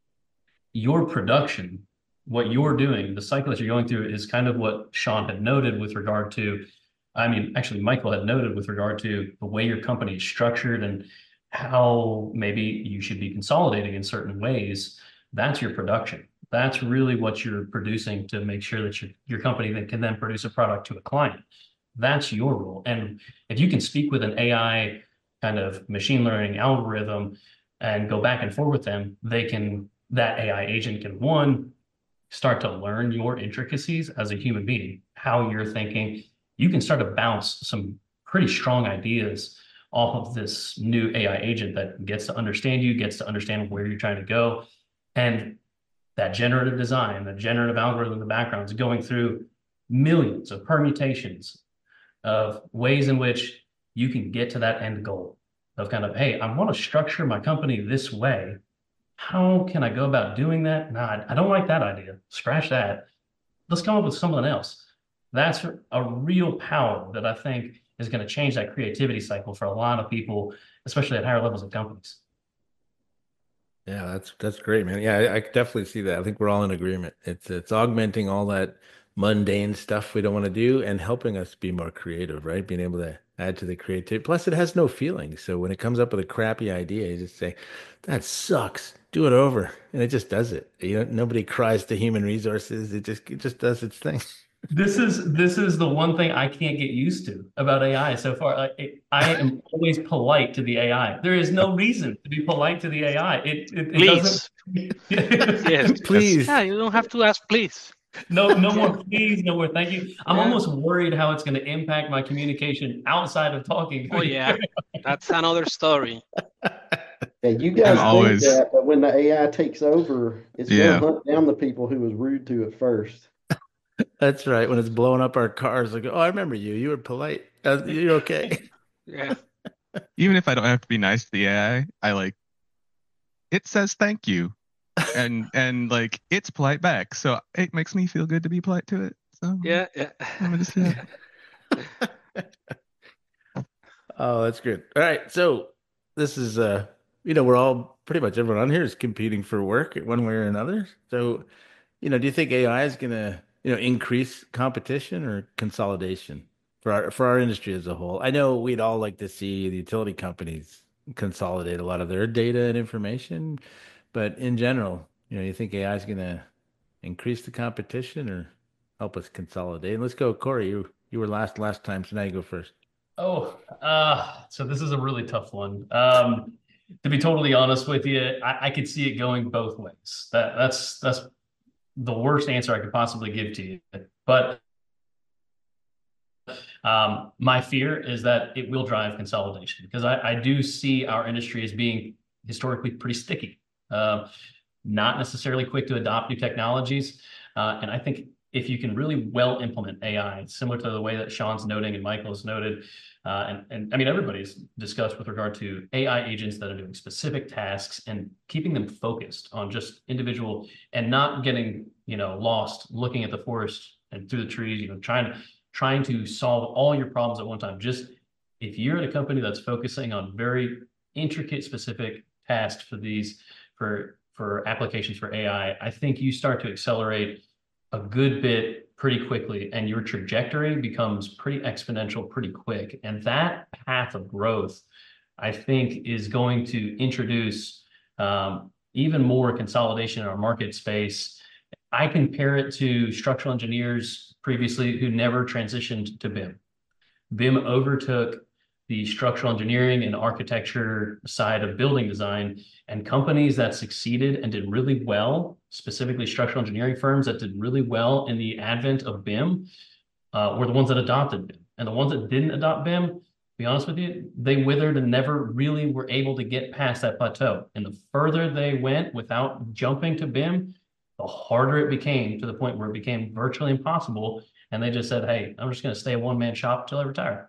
your production, what you're doing, the cycle that you're going through is kind of what Sean had noted with regard to, I mean, actually, Michael had noted with regard to the way your company is structured and how maybe you should be consolidating in certain ways. That's your production. That's really what you're producing to make sure that your, your company then can then produce a product to a client. That's your role. And if you can speak with an A I kind of machine learning algorithm and go back and forth with them, they can, that A I agent can, one, start to learn your intricacies as a human being, how you're thinking. You can start to bounce some pretty strong ideas off of this new A I agent that gets to understand you, gets to understand where you're trying to go. And that generative design, the generative algorithm in the background is going through millions of permutations of ways in which you can get to that end goal of kind of, hey, I want to structure my company this way. How can I go about doing that? Nah, I don't like that idea. Scratch that. Let's come up with something else. That's a real power that I think is going to change that creativity cycle for a lot of people, especially at higher levels of companies. Yeah, that's that's great, man. Yeah, I, I definitely see that. I think we're all in agreement. It's it's augmenting all that mundane stuff we don't want to do and helping us be more creative, right? Being able to add to the creativity. Plus, it has no feeling. So when it comes up with a crappy idea, you just say, "That sucks," do it over, and it just does it. You know, nobody cries to human resources. It just it just does its thing. This is this is the one thing I can't get used to about A I so far. Like, it, I am always polite to the A I. There is no reason to be polite to the A I. It it, it doesn't. Please. Yes. Please. Yeah, you don't have to ask please. No, no more please, no more thank you. I'm Yeah. almost worried how it's going to impact my communication outside of talking. Oh yeah, that's another story. Yeah, you guys think always- that, but when the A I takes over, it's Yeah. gonna hunt down the people who was rude to it first. That's right. When it's blowing up our cars, like, oh, I remember you. You were polite. Uh, you're okay. Yeah. Even if I don't have to be nice to the A I, I like it says thank you, and and like it's polite back, so it makes me feel good to be polite to it. So Yeah. Yeah. I'm gonna just do that. Oh, that's good. All right. So this is uh you know, we're all pretty much everyone on here is competing for work in one way or another. So, you know, do you think A I is gonna, you know, increase competition or consolidation for our for our industry as a whole? I know we'd all like to see the utility companies consolidate a lot of their data and information, but in general, you know, you think A I is gonna increase the competition or help us consolidate? And let's go, Corey. You you were last last time, so now you go first. Oh, uh, so this is a really tough one. Um, to be totally honest with you, I, I could see it going both ways. That that's that's the worst answer I could possibly give to you. But um, my fear is that it will drive consolidation because I, I do see our industry as being historically pretty sticky, uh, not necessarily quick to adopt new technologies. Uh, and I think if you can really well implement A I, similar to the way that Sean's noting and Michael's noted, uh, and, and I mean, everybody's discussed with regard to A I agents that are doing specific tasks and keeping them focused on just individual and not getting, you know, lost looking at the forest and through the trees, you know, trying to trying to solve all your problems at one time. Just if you're at a company that's focusing on very intricate, specific tasks for these, for for applications for A I, I think you start to accelerate a good bit pretty quickly, and your trajectory becomes pretty exponential pretty quick. And that path of growth, I think, is going to introduce um, even more consolidation in our market space. I compare it to structural engineers previously who never transitioned to B I M. B I M overtook the structural engineering and architecture side of building design, and companies that succeeded and did really well, specifically structural engineering firms that did really well in the advent of B I M, uh, were the ones that adopted B I M. And the ones that didn't adopt B I M, to be honest with you, they withered and never really were able to get past that plateau. And the further they went without jumping to B I M, the harder it became, to the point where it became virtually impossible. And they just said, hey, I'm just going to stay a one-man shop until I retire.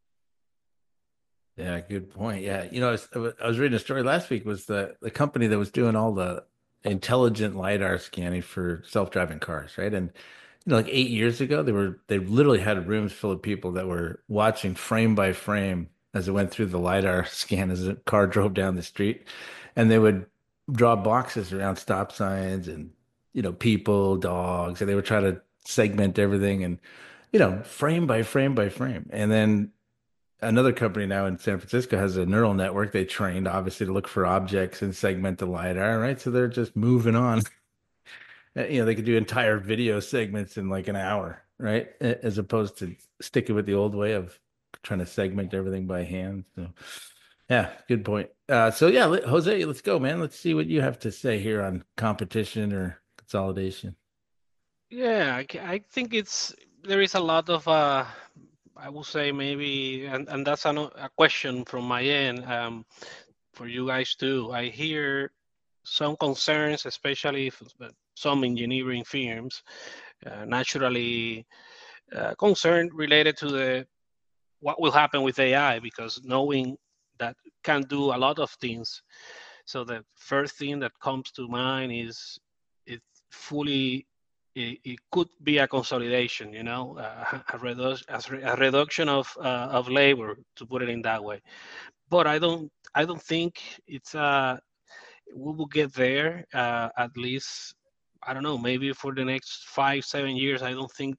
Yeah, good point. Yeah, you know, I was, I was reading a story last week. Was the the company that was doing all the intelligent LiDAR scanning for self-driving cars, right? And you know, like eight years ago, they were they literally had rooms full of people that were watching frame by frame as it went through the LiDAR scan as a car drove down the street, and they would draw boxes around stop signs and you know people, dogs, and they would try to segment everything and you know frame by frame by frame, and then another company now in San Francisco has a neural network they trained obviously to look for objects and segment the LiDAR, right? So they're just moving on. You know, they could do entire video segments in like an hour, right? As opposed to sticking with the old way of trying to segment everything by hand. So yeah, good point. Uh, so yeah, Jose, let's go, man. Let's see what you have to say here on competition or consolidation. Yeah, I, I think it's there is a lot of uh, I would say maybe, and, and that's a, a question from my end um, for you guys too. I hear some concerns, especially if some engineering firms, uh, naturally uh, concerned related to the what will happen with A I, because knowing that can do a lot of things. So the first thing that comes to mind is it fully it, it could be a consolidation, you know, uh, a, redu- a reduction of uh, of labor, to put it in that way. But I don't I don't think it's uh we will get there uh, at least. I don't know, maybe for the next five seven years. I don't think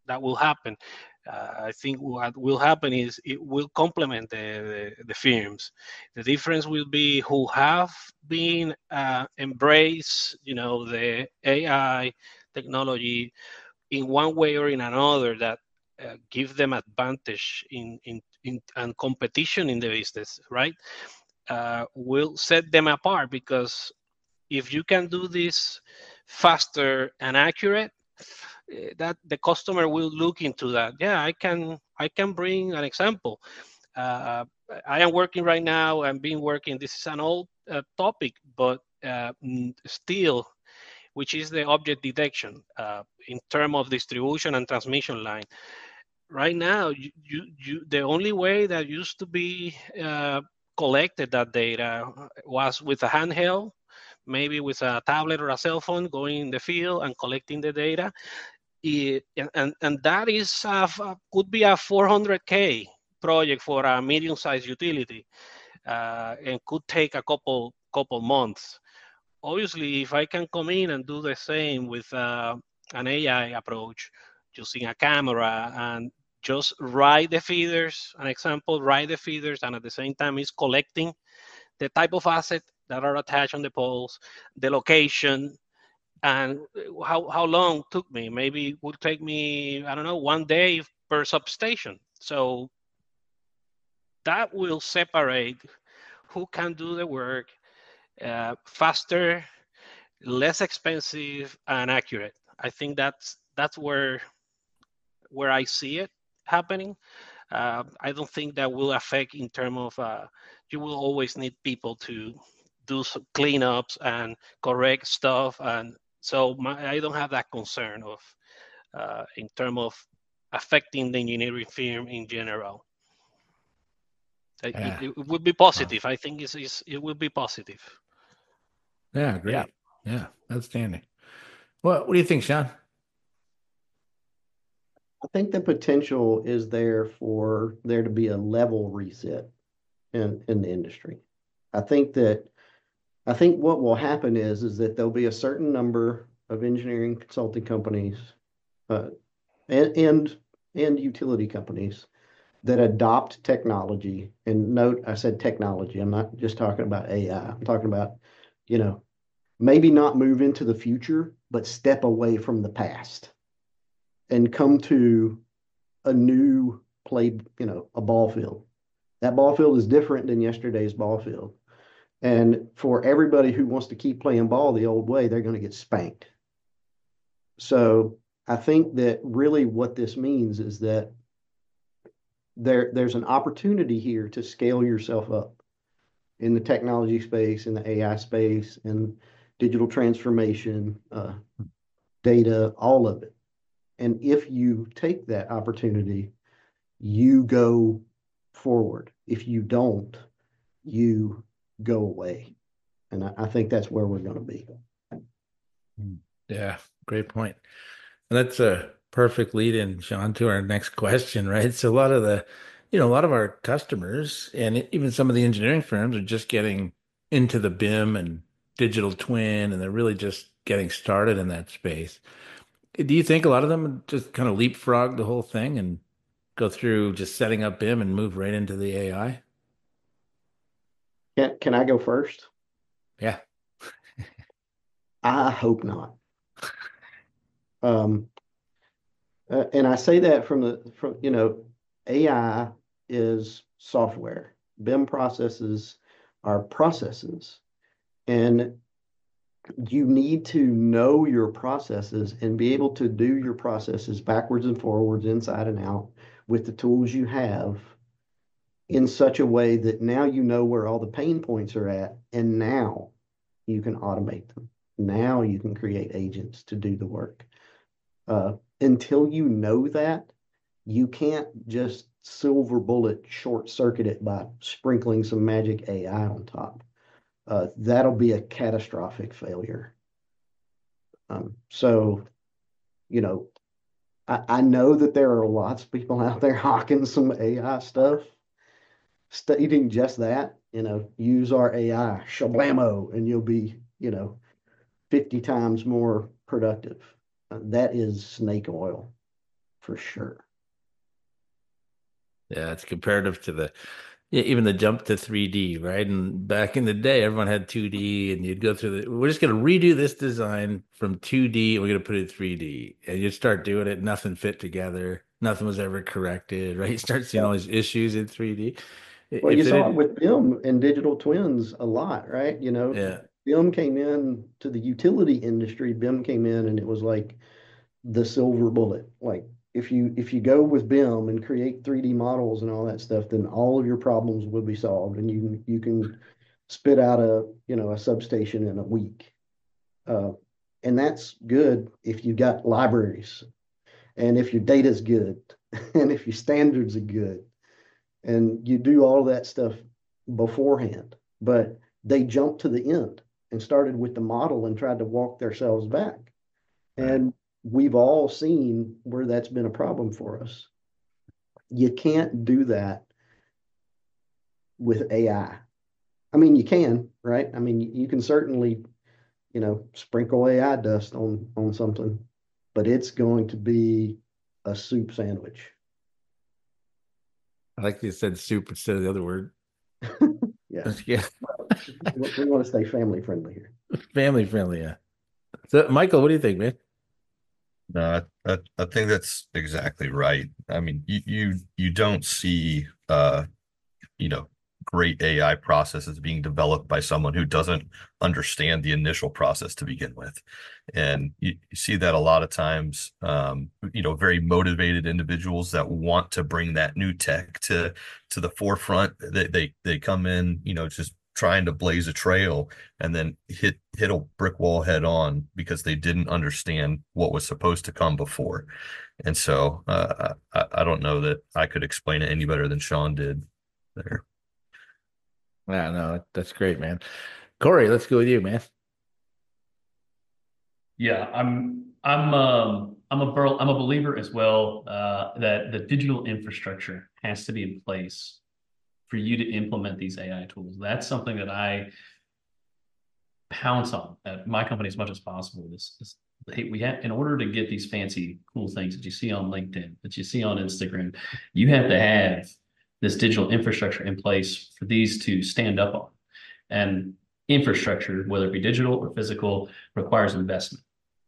that will happen. Uh, I think what will happen is it will complement the, the, the firms. The difference will be who have been uh, embrace, you know, the A I technology in one way or in another that uh, give them advantage in, in, in and competition in the business, right? Uh, will set them apart, because if you can do this faster and accurate, eh, that the customer will look into that. Yeah, I can I can bring an example. Uh, I am working right now. I'm been working. This is an old uh, topic, but uh, still, which is the object detection uh, in terms of distribution and transmission line. Right now, you, you, you the only way that used to be uh, collected that data was with a handheld, maybe with a tablet or a cell phone, going in the field and collecting the data. It, and, and that is a, could be a four hundred K project for a medium-sized utility, uh, and could take a couple couple months. Obviously, if I can come in and do the same with uh, an A I approach, using a camera and just write the feeders, an example, write the feeders, and at the same time is collecting the type of asset that are attached on the poles, the location, and how, how long took me. Maybe it would take me, I don't know, one day per substation. So that will separate who can do the work uh, faster, less expensive, and accurate. I think that's that's where where I see it happening. Uh, I don't think that will affect in terms of uh, you will always need people to do some cleanups and correct stuff, and so my, I don't have that concern of uh, in terms of affecting the engineering firm in general. It, Yeah. it, it would be positive. Wow. I think it's, it's, it will be positive. Yeah, great. Yeah, yeah, outstanding. Well, what do you think, Sean? I think the potential is there for there to be a level reset in, in the industry. I think that I think what will happen is is that there'll be a certain number of engineering consulting companies uh, and, and and utility companies that adopt technology. And note, I said technology. I'm not just talking about A I. I'm talking about, you know, maybe not move into the future, but step away from the past and come to a new play, you know, a ball field. That ball field is different than yesterday's ball field. And for everybody who wants to keep playing ball the old way, they're going to get spanked. So I think that really what this means is that there, there's an opportunity here to scale yourself up in the technology space, in the A I space, in digital transformation, uh, data, all of it. And if you take that opportunity, you go forward. If you don't, you go away. And I, I think that's where we're going to be. Yeah, great point. And that's a perfect lead in, Sean, to our next question, right? So a lot of the, you know, a lot of our customers and even some of the engineering firms are just getting into the B I M and digital twin, and they're really just getting started in that space. Do you think a lot of them just kind of leapfrog the whole thing and go through just setting up B I M and move right into the A I? Can, can I go first? Yeah. I hope not. Um, uh, and I say that from the, from, you know, A I is software. B I M processes are processes. And you need to know your processes and be able to do your processes backwards and forwards, inside and out, with the tools you have in such a way that now you know where all the pain points are at, and now you can automate them. Now you can create agents to do the work. Uh, until you know that, you can't just silver bullet short circuit it by sprinkling some magic A I on top. Uh, that'll be a catastrophic failure. Um, so, you know, I, I know that there are lots of people out there hawking some A I stuff, stating just that, you know, use our A I, shablamo, and you'll be, you know, fifty times more productive. Uh, that is snake oil. for sure. Yeah, it's comparative to the yeah, even the jump to three D, right? And back in the day, everyone had two D, and you'd go through the. We're just going to redo this design from two D, and we're going to put it in three D, and you'd start doing it. Nothing fit together. Nothing was ever corrected, right? You start seeing all these issues in three D. Well, you If saw it it, with B I M and digital twins a lot, right? You know, yeah, B I M came in to the utility industry. B I M came in and it was like the silver bullet. Like if you if you go with B I M and create three D models and all that stuff, then all of your problems will be solved, and you you can spit out a you know a substation in a week. Uh, and that's good if you got libraries, and if your data's good, and if your standards are good, and you do all that stuff beforehand. But they jumped to the end and started with the model and tried to walk themselves back. And we've all seen where that's been a problem for us. You can't do that with A I. I mean, you can, right? I mean, you can certainly, you know, sprinkle A I dust on on something, but it's going to be a soup sandwich. I like you said soup instead of the other word. Yeah. Yeah, we, we want to stay family friendly here. family friendly. Yeah. So, Michael, what do you think, man? No, I, I, I think that's exactly right. I mean, you you you don't see uh, you know, great A I processes being developed by someone who doesn't understand the initial process to begin with. And you, you see that a lot of times, um, you know, very motivated individuals that want to bring that new tech to to the forefront. They they they come in, you know, just trying to blaze a trail and then hit hit a brick wall head on because they didn't understand what was supposed to come before. And so uh, I, I don't know that I could explain it any better than Sean did there. Yeah, no, that's great, man. Corey, let's go with you, man. Yeah, I'm I'm um I'm a burl I'm a believer as well uh that the digital infrastructure has to be in place for you to implement these A I tools. That's something that I pounce on at my company as much as possible. This is hey, we have in order to get these fancy cool things that you see on LinkedIn, that you see on Instagram, you have to have this digital infrastructure in place for these to stand up on. And infrastructure, whether it be digital or physical, requires investment.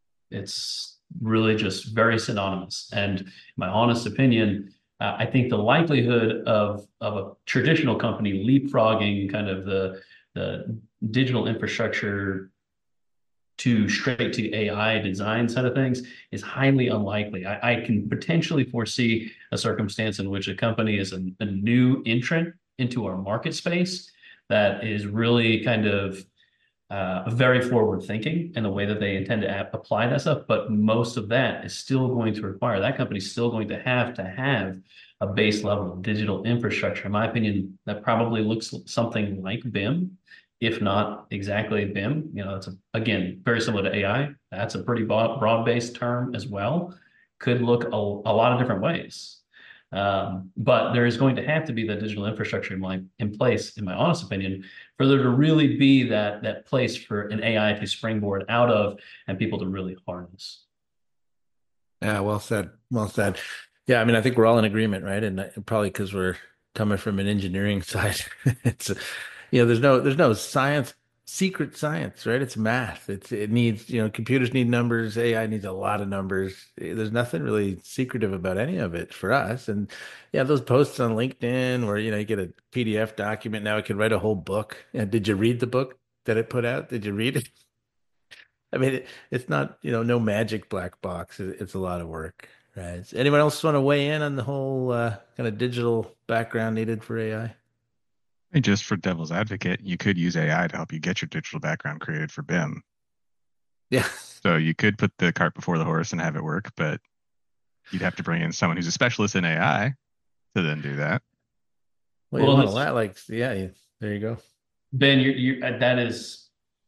It's really just very synonymous. And in my honest opinion, uh, I think the likelihood of, of a traditional company leapfrogging kind of the, the digital infrastructure to straight to A I design side of things is highly unlikely. I, I can potentially foresee a circumstance in which a company is a, a new entrant into our market space that is really kind of uh, very forward thinking in the way that they intend to apply that stuff. But most of that is still going to require, that company's still going to have to have a base level of digital infrastructure. In my opinion, that probably looks something like B I M, if not exactly B I M. You know, it's a, again, very similar to A I. That's a pretty broad-based term as well. Could look a, a lot of different ways. Um, but there is going to have to be the digital infrastructure in, my, in place, in my honest opinion, for there to really be that, that place for an A I to springboard out of and people to really harness. Yeah, well said. Well said. Yeah, I mean, I think we're all in agreement, right? And probably because we're coming from an engineering side, it's, you know, there's no, there's no science, secret science, right? It's math. It's, it needs, you know, computers need numbers. A I needs a lot of numbers. There's nothing really secretive about any of it for us. And yeah, those posts on LinkedIn where, you know, you get a P D F document. Now I can write a whole book. And did you read the book that it put out? Did you read it? I mean, it, it's not, you know, no magic black box. It, it's a lot of work, right? So anyone else want to weigh in on the whole uh, kind of digital background needed for A I? And just for devil's advocate, you could use A I to help you get your digital background created for B I M. Yeah. So you could put the cart before the horse and have it work, but you'd have to bring in someone who's a specialist in A I to then do that. Well, well you want a lot like, yeah, yeah, there you go. Ben, you you that is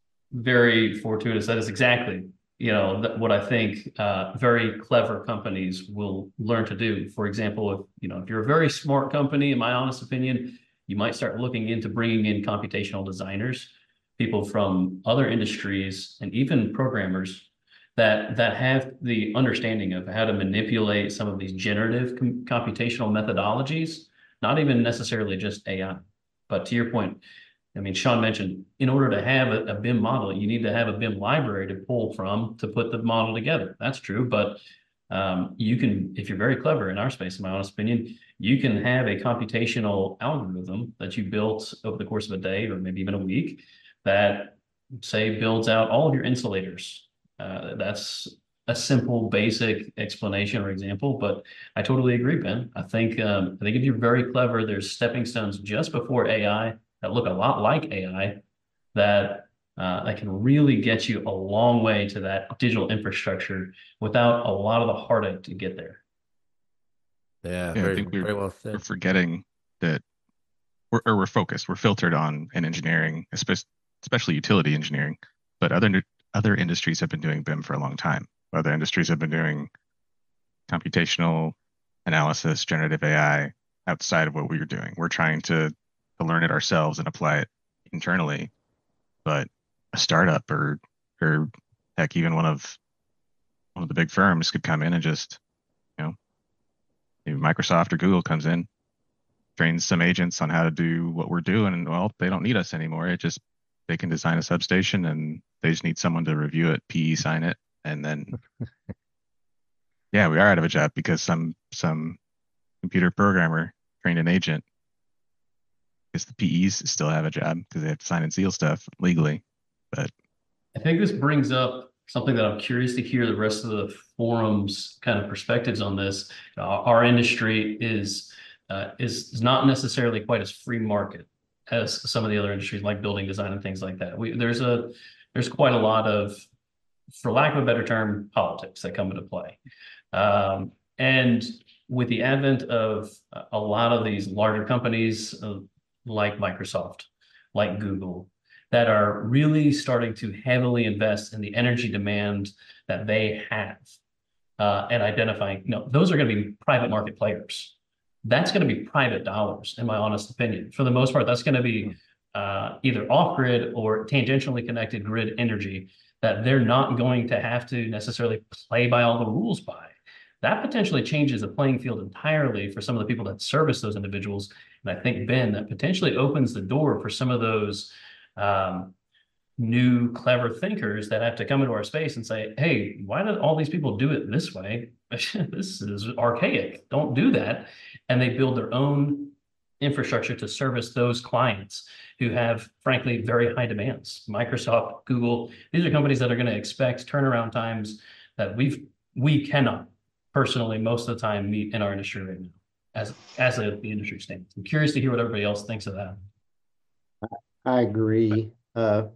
very fortuitous. That is exactly, you know, th- what I think uh, very clever companies will learn to do. For example, if, you know, if you're a very smart company, in my honest opinion, you might start looking into bringing in computational designers, people from other industries, and even programmers that that have the understanding of how to manipulate some of these generative com computational methodologies, not even necessarily just A I. But to your point, I mean, Sean mentioned, in order to have a, a B I M model, you need to have a B I M library to pull from to put the model together. That's true, but um, you can, if you're very clever in our space, in my honest opinion, you can have a computational algorithm that you built over the course of a day or maybe even a week that, say, builds out all of your insulators. Uh, that's a simple, basic explanation or example, but I totally agree, Ben. I think um, I think if you're very clever, there's stepping stones just before A I that look a lot like A I that uh, that can really get you a long way to that digital infrastructure without a lot of the heartache to get there. Yeah, Yeah, I very, think we're very well we're said. forgetting that we're or we're focused, we're filtered on in engineering, especially especially utility engineering, but other other industries have been doing B I M for a long time. Other industries have been doing computational analysis, generative A I outside of what we were doing. We're trying to to learn it ourselves and apply it internally, but a startup or or heck, even one of one of the big firms could come in and just, you know, maybe Microsoft or Google comes in, trains some agents on how to do what we're doing, and well, they don't need us anymore. It just they can design a substation and they just need someone to review it, P E sign it, and then yeah, we are out of a job because some some computer programmer trained an agent. Because the P Es still have a job because they have to sign and seal stuff legally. But I think this brings up something that I'm curious to hear the rest of the forum's kind of perspectives on this. Uh, our industry is, uh, is is not necessarily quite as free market as some of the other industries like building design and things like that. We there's a there's quite a lot of, for lack of a better term, politics that come into play. Um, and with the advent of a lot of these larger companies uh, like Microsoft, like Google, that are really starting to heavily invest in the energy demand that they have uh, and identifying, you know, those are going to be private market players. That's going to be private dollars, in my honest opinion. For the most part, that's going to be uh, either off-grid or tangentially connected grid energy that they're not going to have to necessarily play by all the rules by. That potentially changes the playing field entirely for some of the people that service those individuals. And I think, Ben, that potentially opens the door for some of those um, new clever thinkers that have to come into our space and say, hey, why do all these people do it this way? This is archaic. Don't do that. And they build their own infrastructure to service those clients who have, frankly, very high demands. Microsoft, Google, these are companies that are going to expect turnaround times that we've we cannot personally most of the time meet in our industry right now as as a, the industry stands. I'm curious to hear what everybody else thinks of that. I agree. Uh,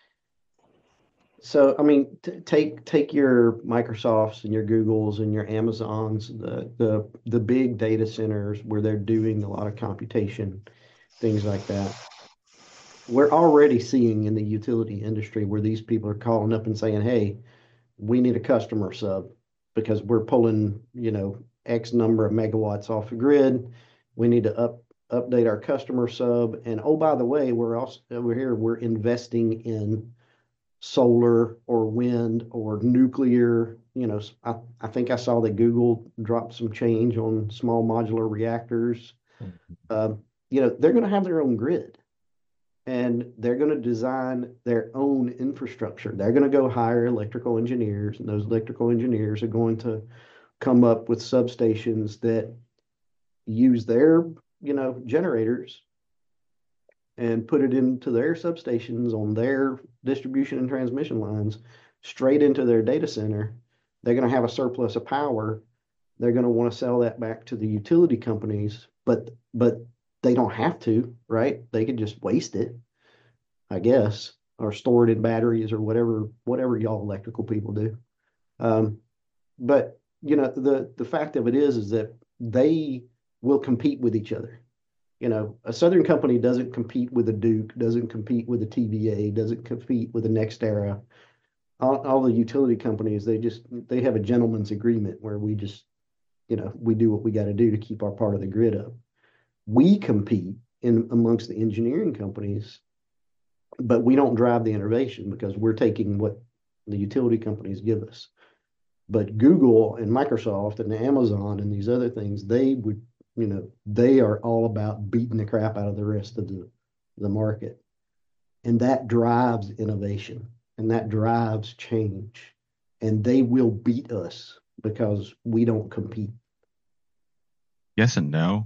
so, I mean, t take take your Microsofts and your Googles and your Amazons, the the the big data centers where they're doing a lot of computation, things like that. We're already seeing in the utility industry where these people are calling up and saying, "Hey, we need a customer sub because we're pulling, you know, X number of megawatts off the grid. We need to up update our customer sub. And oh, by the way, we're also over here, we're investing in solar or wind or nuclear. You know, I, I think I saw that Google dropped some change on small modular reactors. Uh, you know, they're going to have their own grid and they're going to design their own infrastructure. They're going to go hire electrical engineers, and those electrical engineers are going to come up with substations that use their, you know, generators and put it into their substations on their distribution and transmission lines straight into their data center. They're going to have a surplus of power. They're going to want to sell that back to the utility companies, but but they don't have to, right? They could just waste it, I guess, or store it in batteries or whatever whatever y'all electrical people do. Um, but you know, the the fact of it is is that they will compete with each other. You know, a Southern company doesn't compete with a Duke, doesn't compete with a T V A, doesn't compete with a NextEra. All, all the utility companies, they just they have a gentleman's agreement where we just, you know, we do what we got to do to keep our part of the grid up. We compete in amongst the engineering companies, but we don't drive the innovation because we're taking what the utility companies give us. But Google and Microsoft and Amazon and these other things, they would, you know, they are all about beating the crap out of the rest of the, the market. And that drives innovation and that drives change. And they will beat us because we don't compete. Yes and no.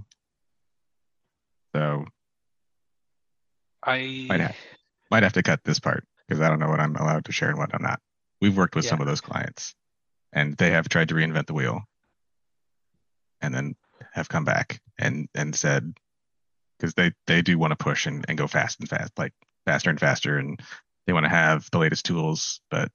So I might have, might have to cut this part because I don't know what I'm allowed to share and what I'm not. We've worked with Yeah. some of those clients and they have tried to reinvent the wheel and then have come back and, and said, because they, they do want to push and, and go fast and fast, like faster and faster. And they want to have the latest tools, but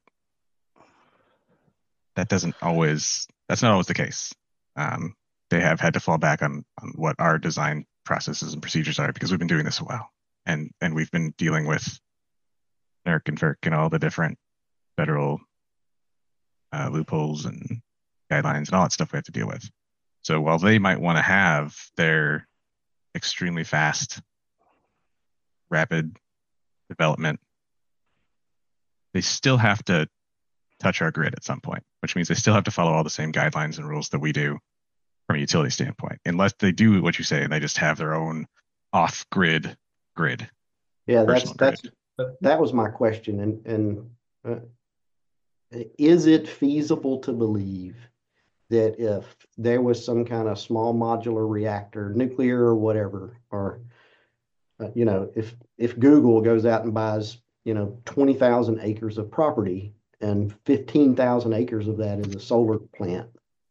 that doesn't always, that's not always the case. Um, they have had to fall back on, on what our design processes and procedures are because we've been doing this a while. And, and we've been dealing with NERC and FERC and all the different federal uh, loopholes and guidelines and all that stuff we have to deal with. So while they might want to have their extremely fast, rapid development, they still have to touch our grid at some point, which means they still have to follow all the same guidelines and rules that we do from a utility standpoint, unless they do what you say and they just have their own off-grid grid. Yeah, that's, Personal that's, grid. that was my question. And, and uh, is it feasible to believe that if there was some kind of small modular reactor, nuclear or whatever, or, uh, you know, if, if Google goes out and buys, you know, twenty thousand acres of property and fifteen thousand acres of that is a solar plant,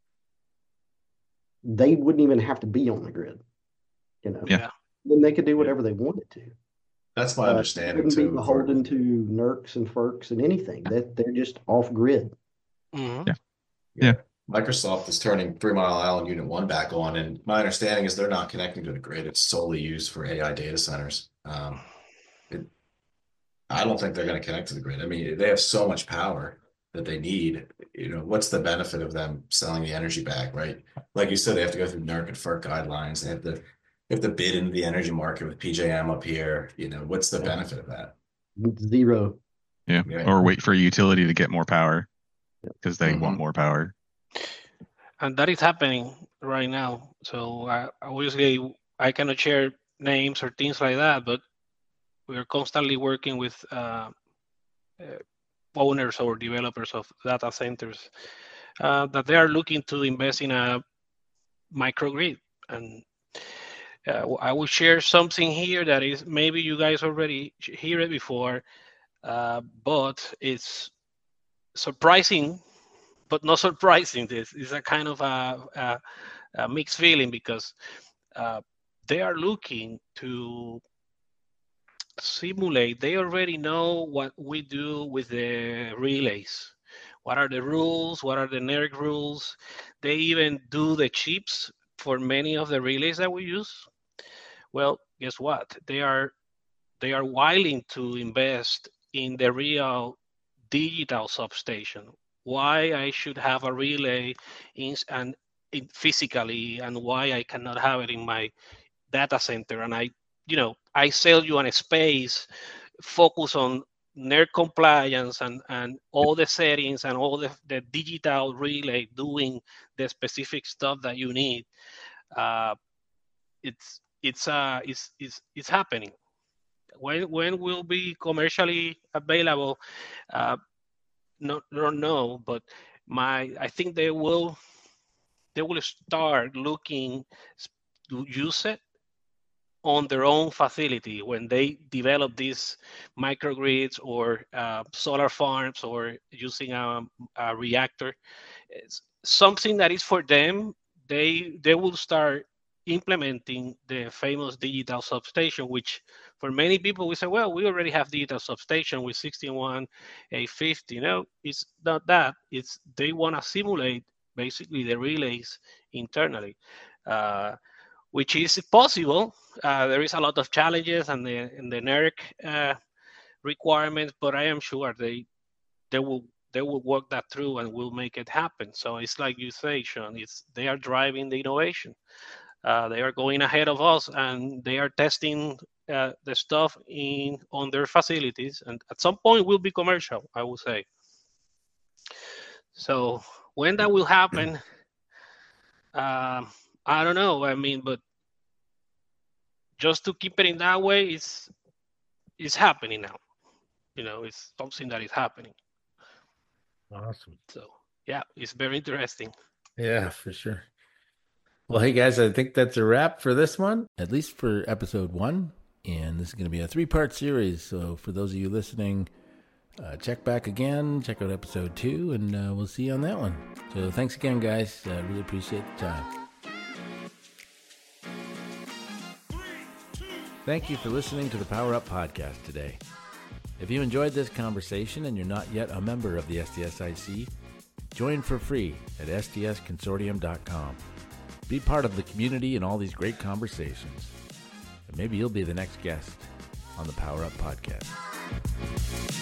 they wouldn't even have to be on the grid, you know? Yeah. Then they could do whatever they wanted to. That's my Uh, understanding wouldn't be too. for- beholden to NERCs and FERCs and anything. That they're just off grid. Mhm. Yeah. Yeah. Microsoft is turning Three Mile Island Unit One back on, and my understanding is they're not connecting to the grid. It's solely used for A I data centers. Um, it, I don't think they're going to connect to the grid. I mean, they have so much power that they need. You know, what's the benefit of them selling the energy back, right? Like you said, they have to go through NERC and FERC guidelines. They have to, they have to bid into the energy market with P J M up here. You know, what's the Yeah. benefit of that? Zero. Yeah. Yeah. Or wait for a utility to get more power because they Mhm. want more power. And that is happening right now. So uh, obviously, I cannot share names or things like that, but we are constantly working with uh, uh, owners or developers of data centers uh, that they are looking to invest in a microgrid. And uh, I will share something here that is maybe you guys already hear it before, uh, but it's surprising, but not surprising. This is a kind of a, a, a mixed feeling because uh, they are looking to simulate. They already know what we do with the relays. What are the rules? What are the NERC rules? They even do the chips for many of the relays that we use. Well, guess what? They are they are willing to invest in the real digital substation. Why I should have a relay in, and in physically, and why I cannot have it in my data center. And I, you know, I sell you on a space, focus on NERC compliance and, and all the settings and all the, the digital relay doing the specific stuff that you need. Uh, it's it's uh it's it's it's happening. When when will be commercially available? Uh, no, don't know, but my I think they will they will start looking to use it on their own facility when they develop these microgrids or uh, solar farms or using a, a reactor. It's something that is for them. They they will start implementing the famous digital substation, which for many people we say, well, we already have digital substation with sixty-one A fifty. No, it's not that. It's they want to simulate basically the relays internally. Uh, which is possible. Uh, there is a lot of challenges and the and the NERC uh, requirements, but I am sure they they will they will work that through and will make it happen. So it's like you say, Sean, it's they are driving the innovation. Uh, they are going ahead of us, and they are testing uh, the stuff in on their facilities, and at some point will be commercial, I would say. So when that will happen, um, I don't know. I mean, but just to keep it in that way, it's it's happening now. You know, it's something that is happening. Awesome. So yeah, it's very interesting. Yeah, for sure. Well, hey guys, I think that's a wrap for this one, at least for episode one. And this is going to be a three-part series. So for those of you listening, uh, check back again, check out episode two, and uh, we'll see you on that one. So thanks again, guys. I uh, really appreciate the time. Thank you for listening to the Power Up Podcast today. If you enjoyed this conversation and you're not yet a member of the S T S I C, join for free at S T S consortium dot com. Be part of the community and all these great conversations. And maybe you'll be the next guest on the Power Up Podcast.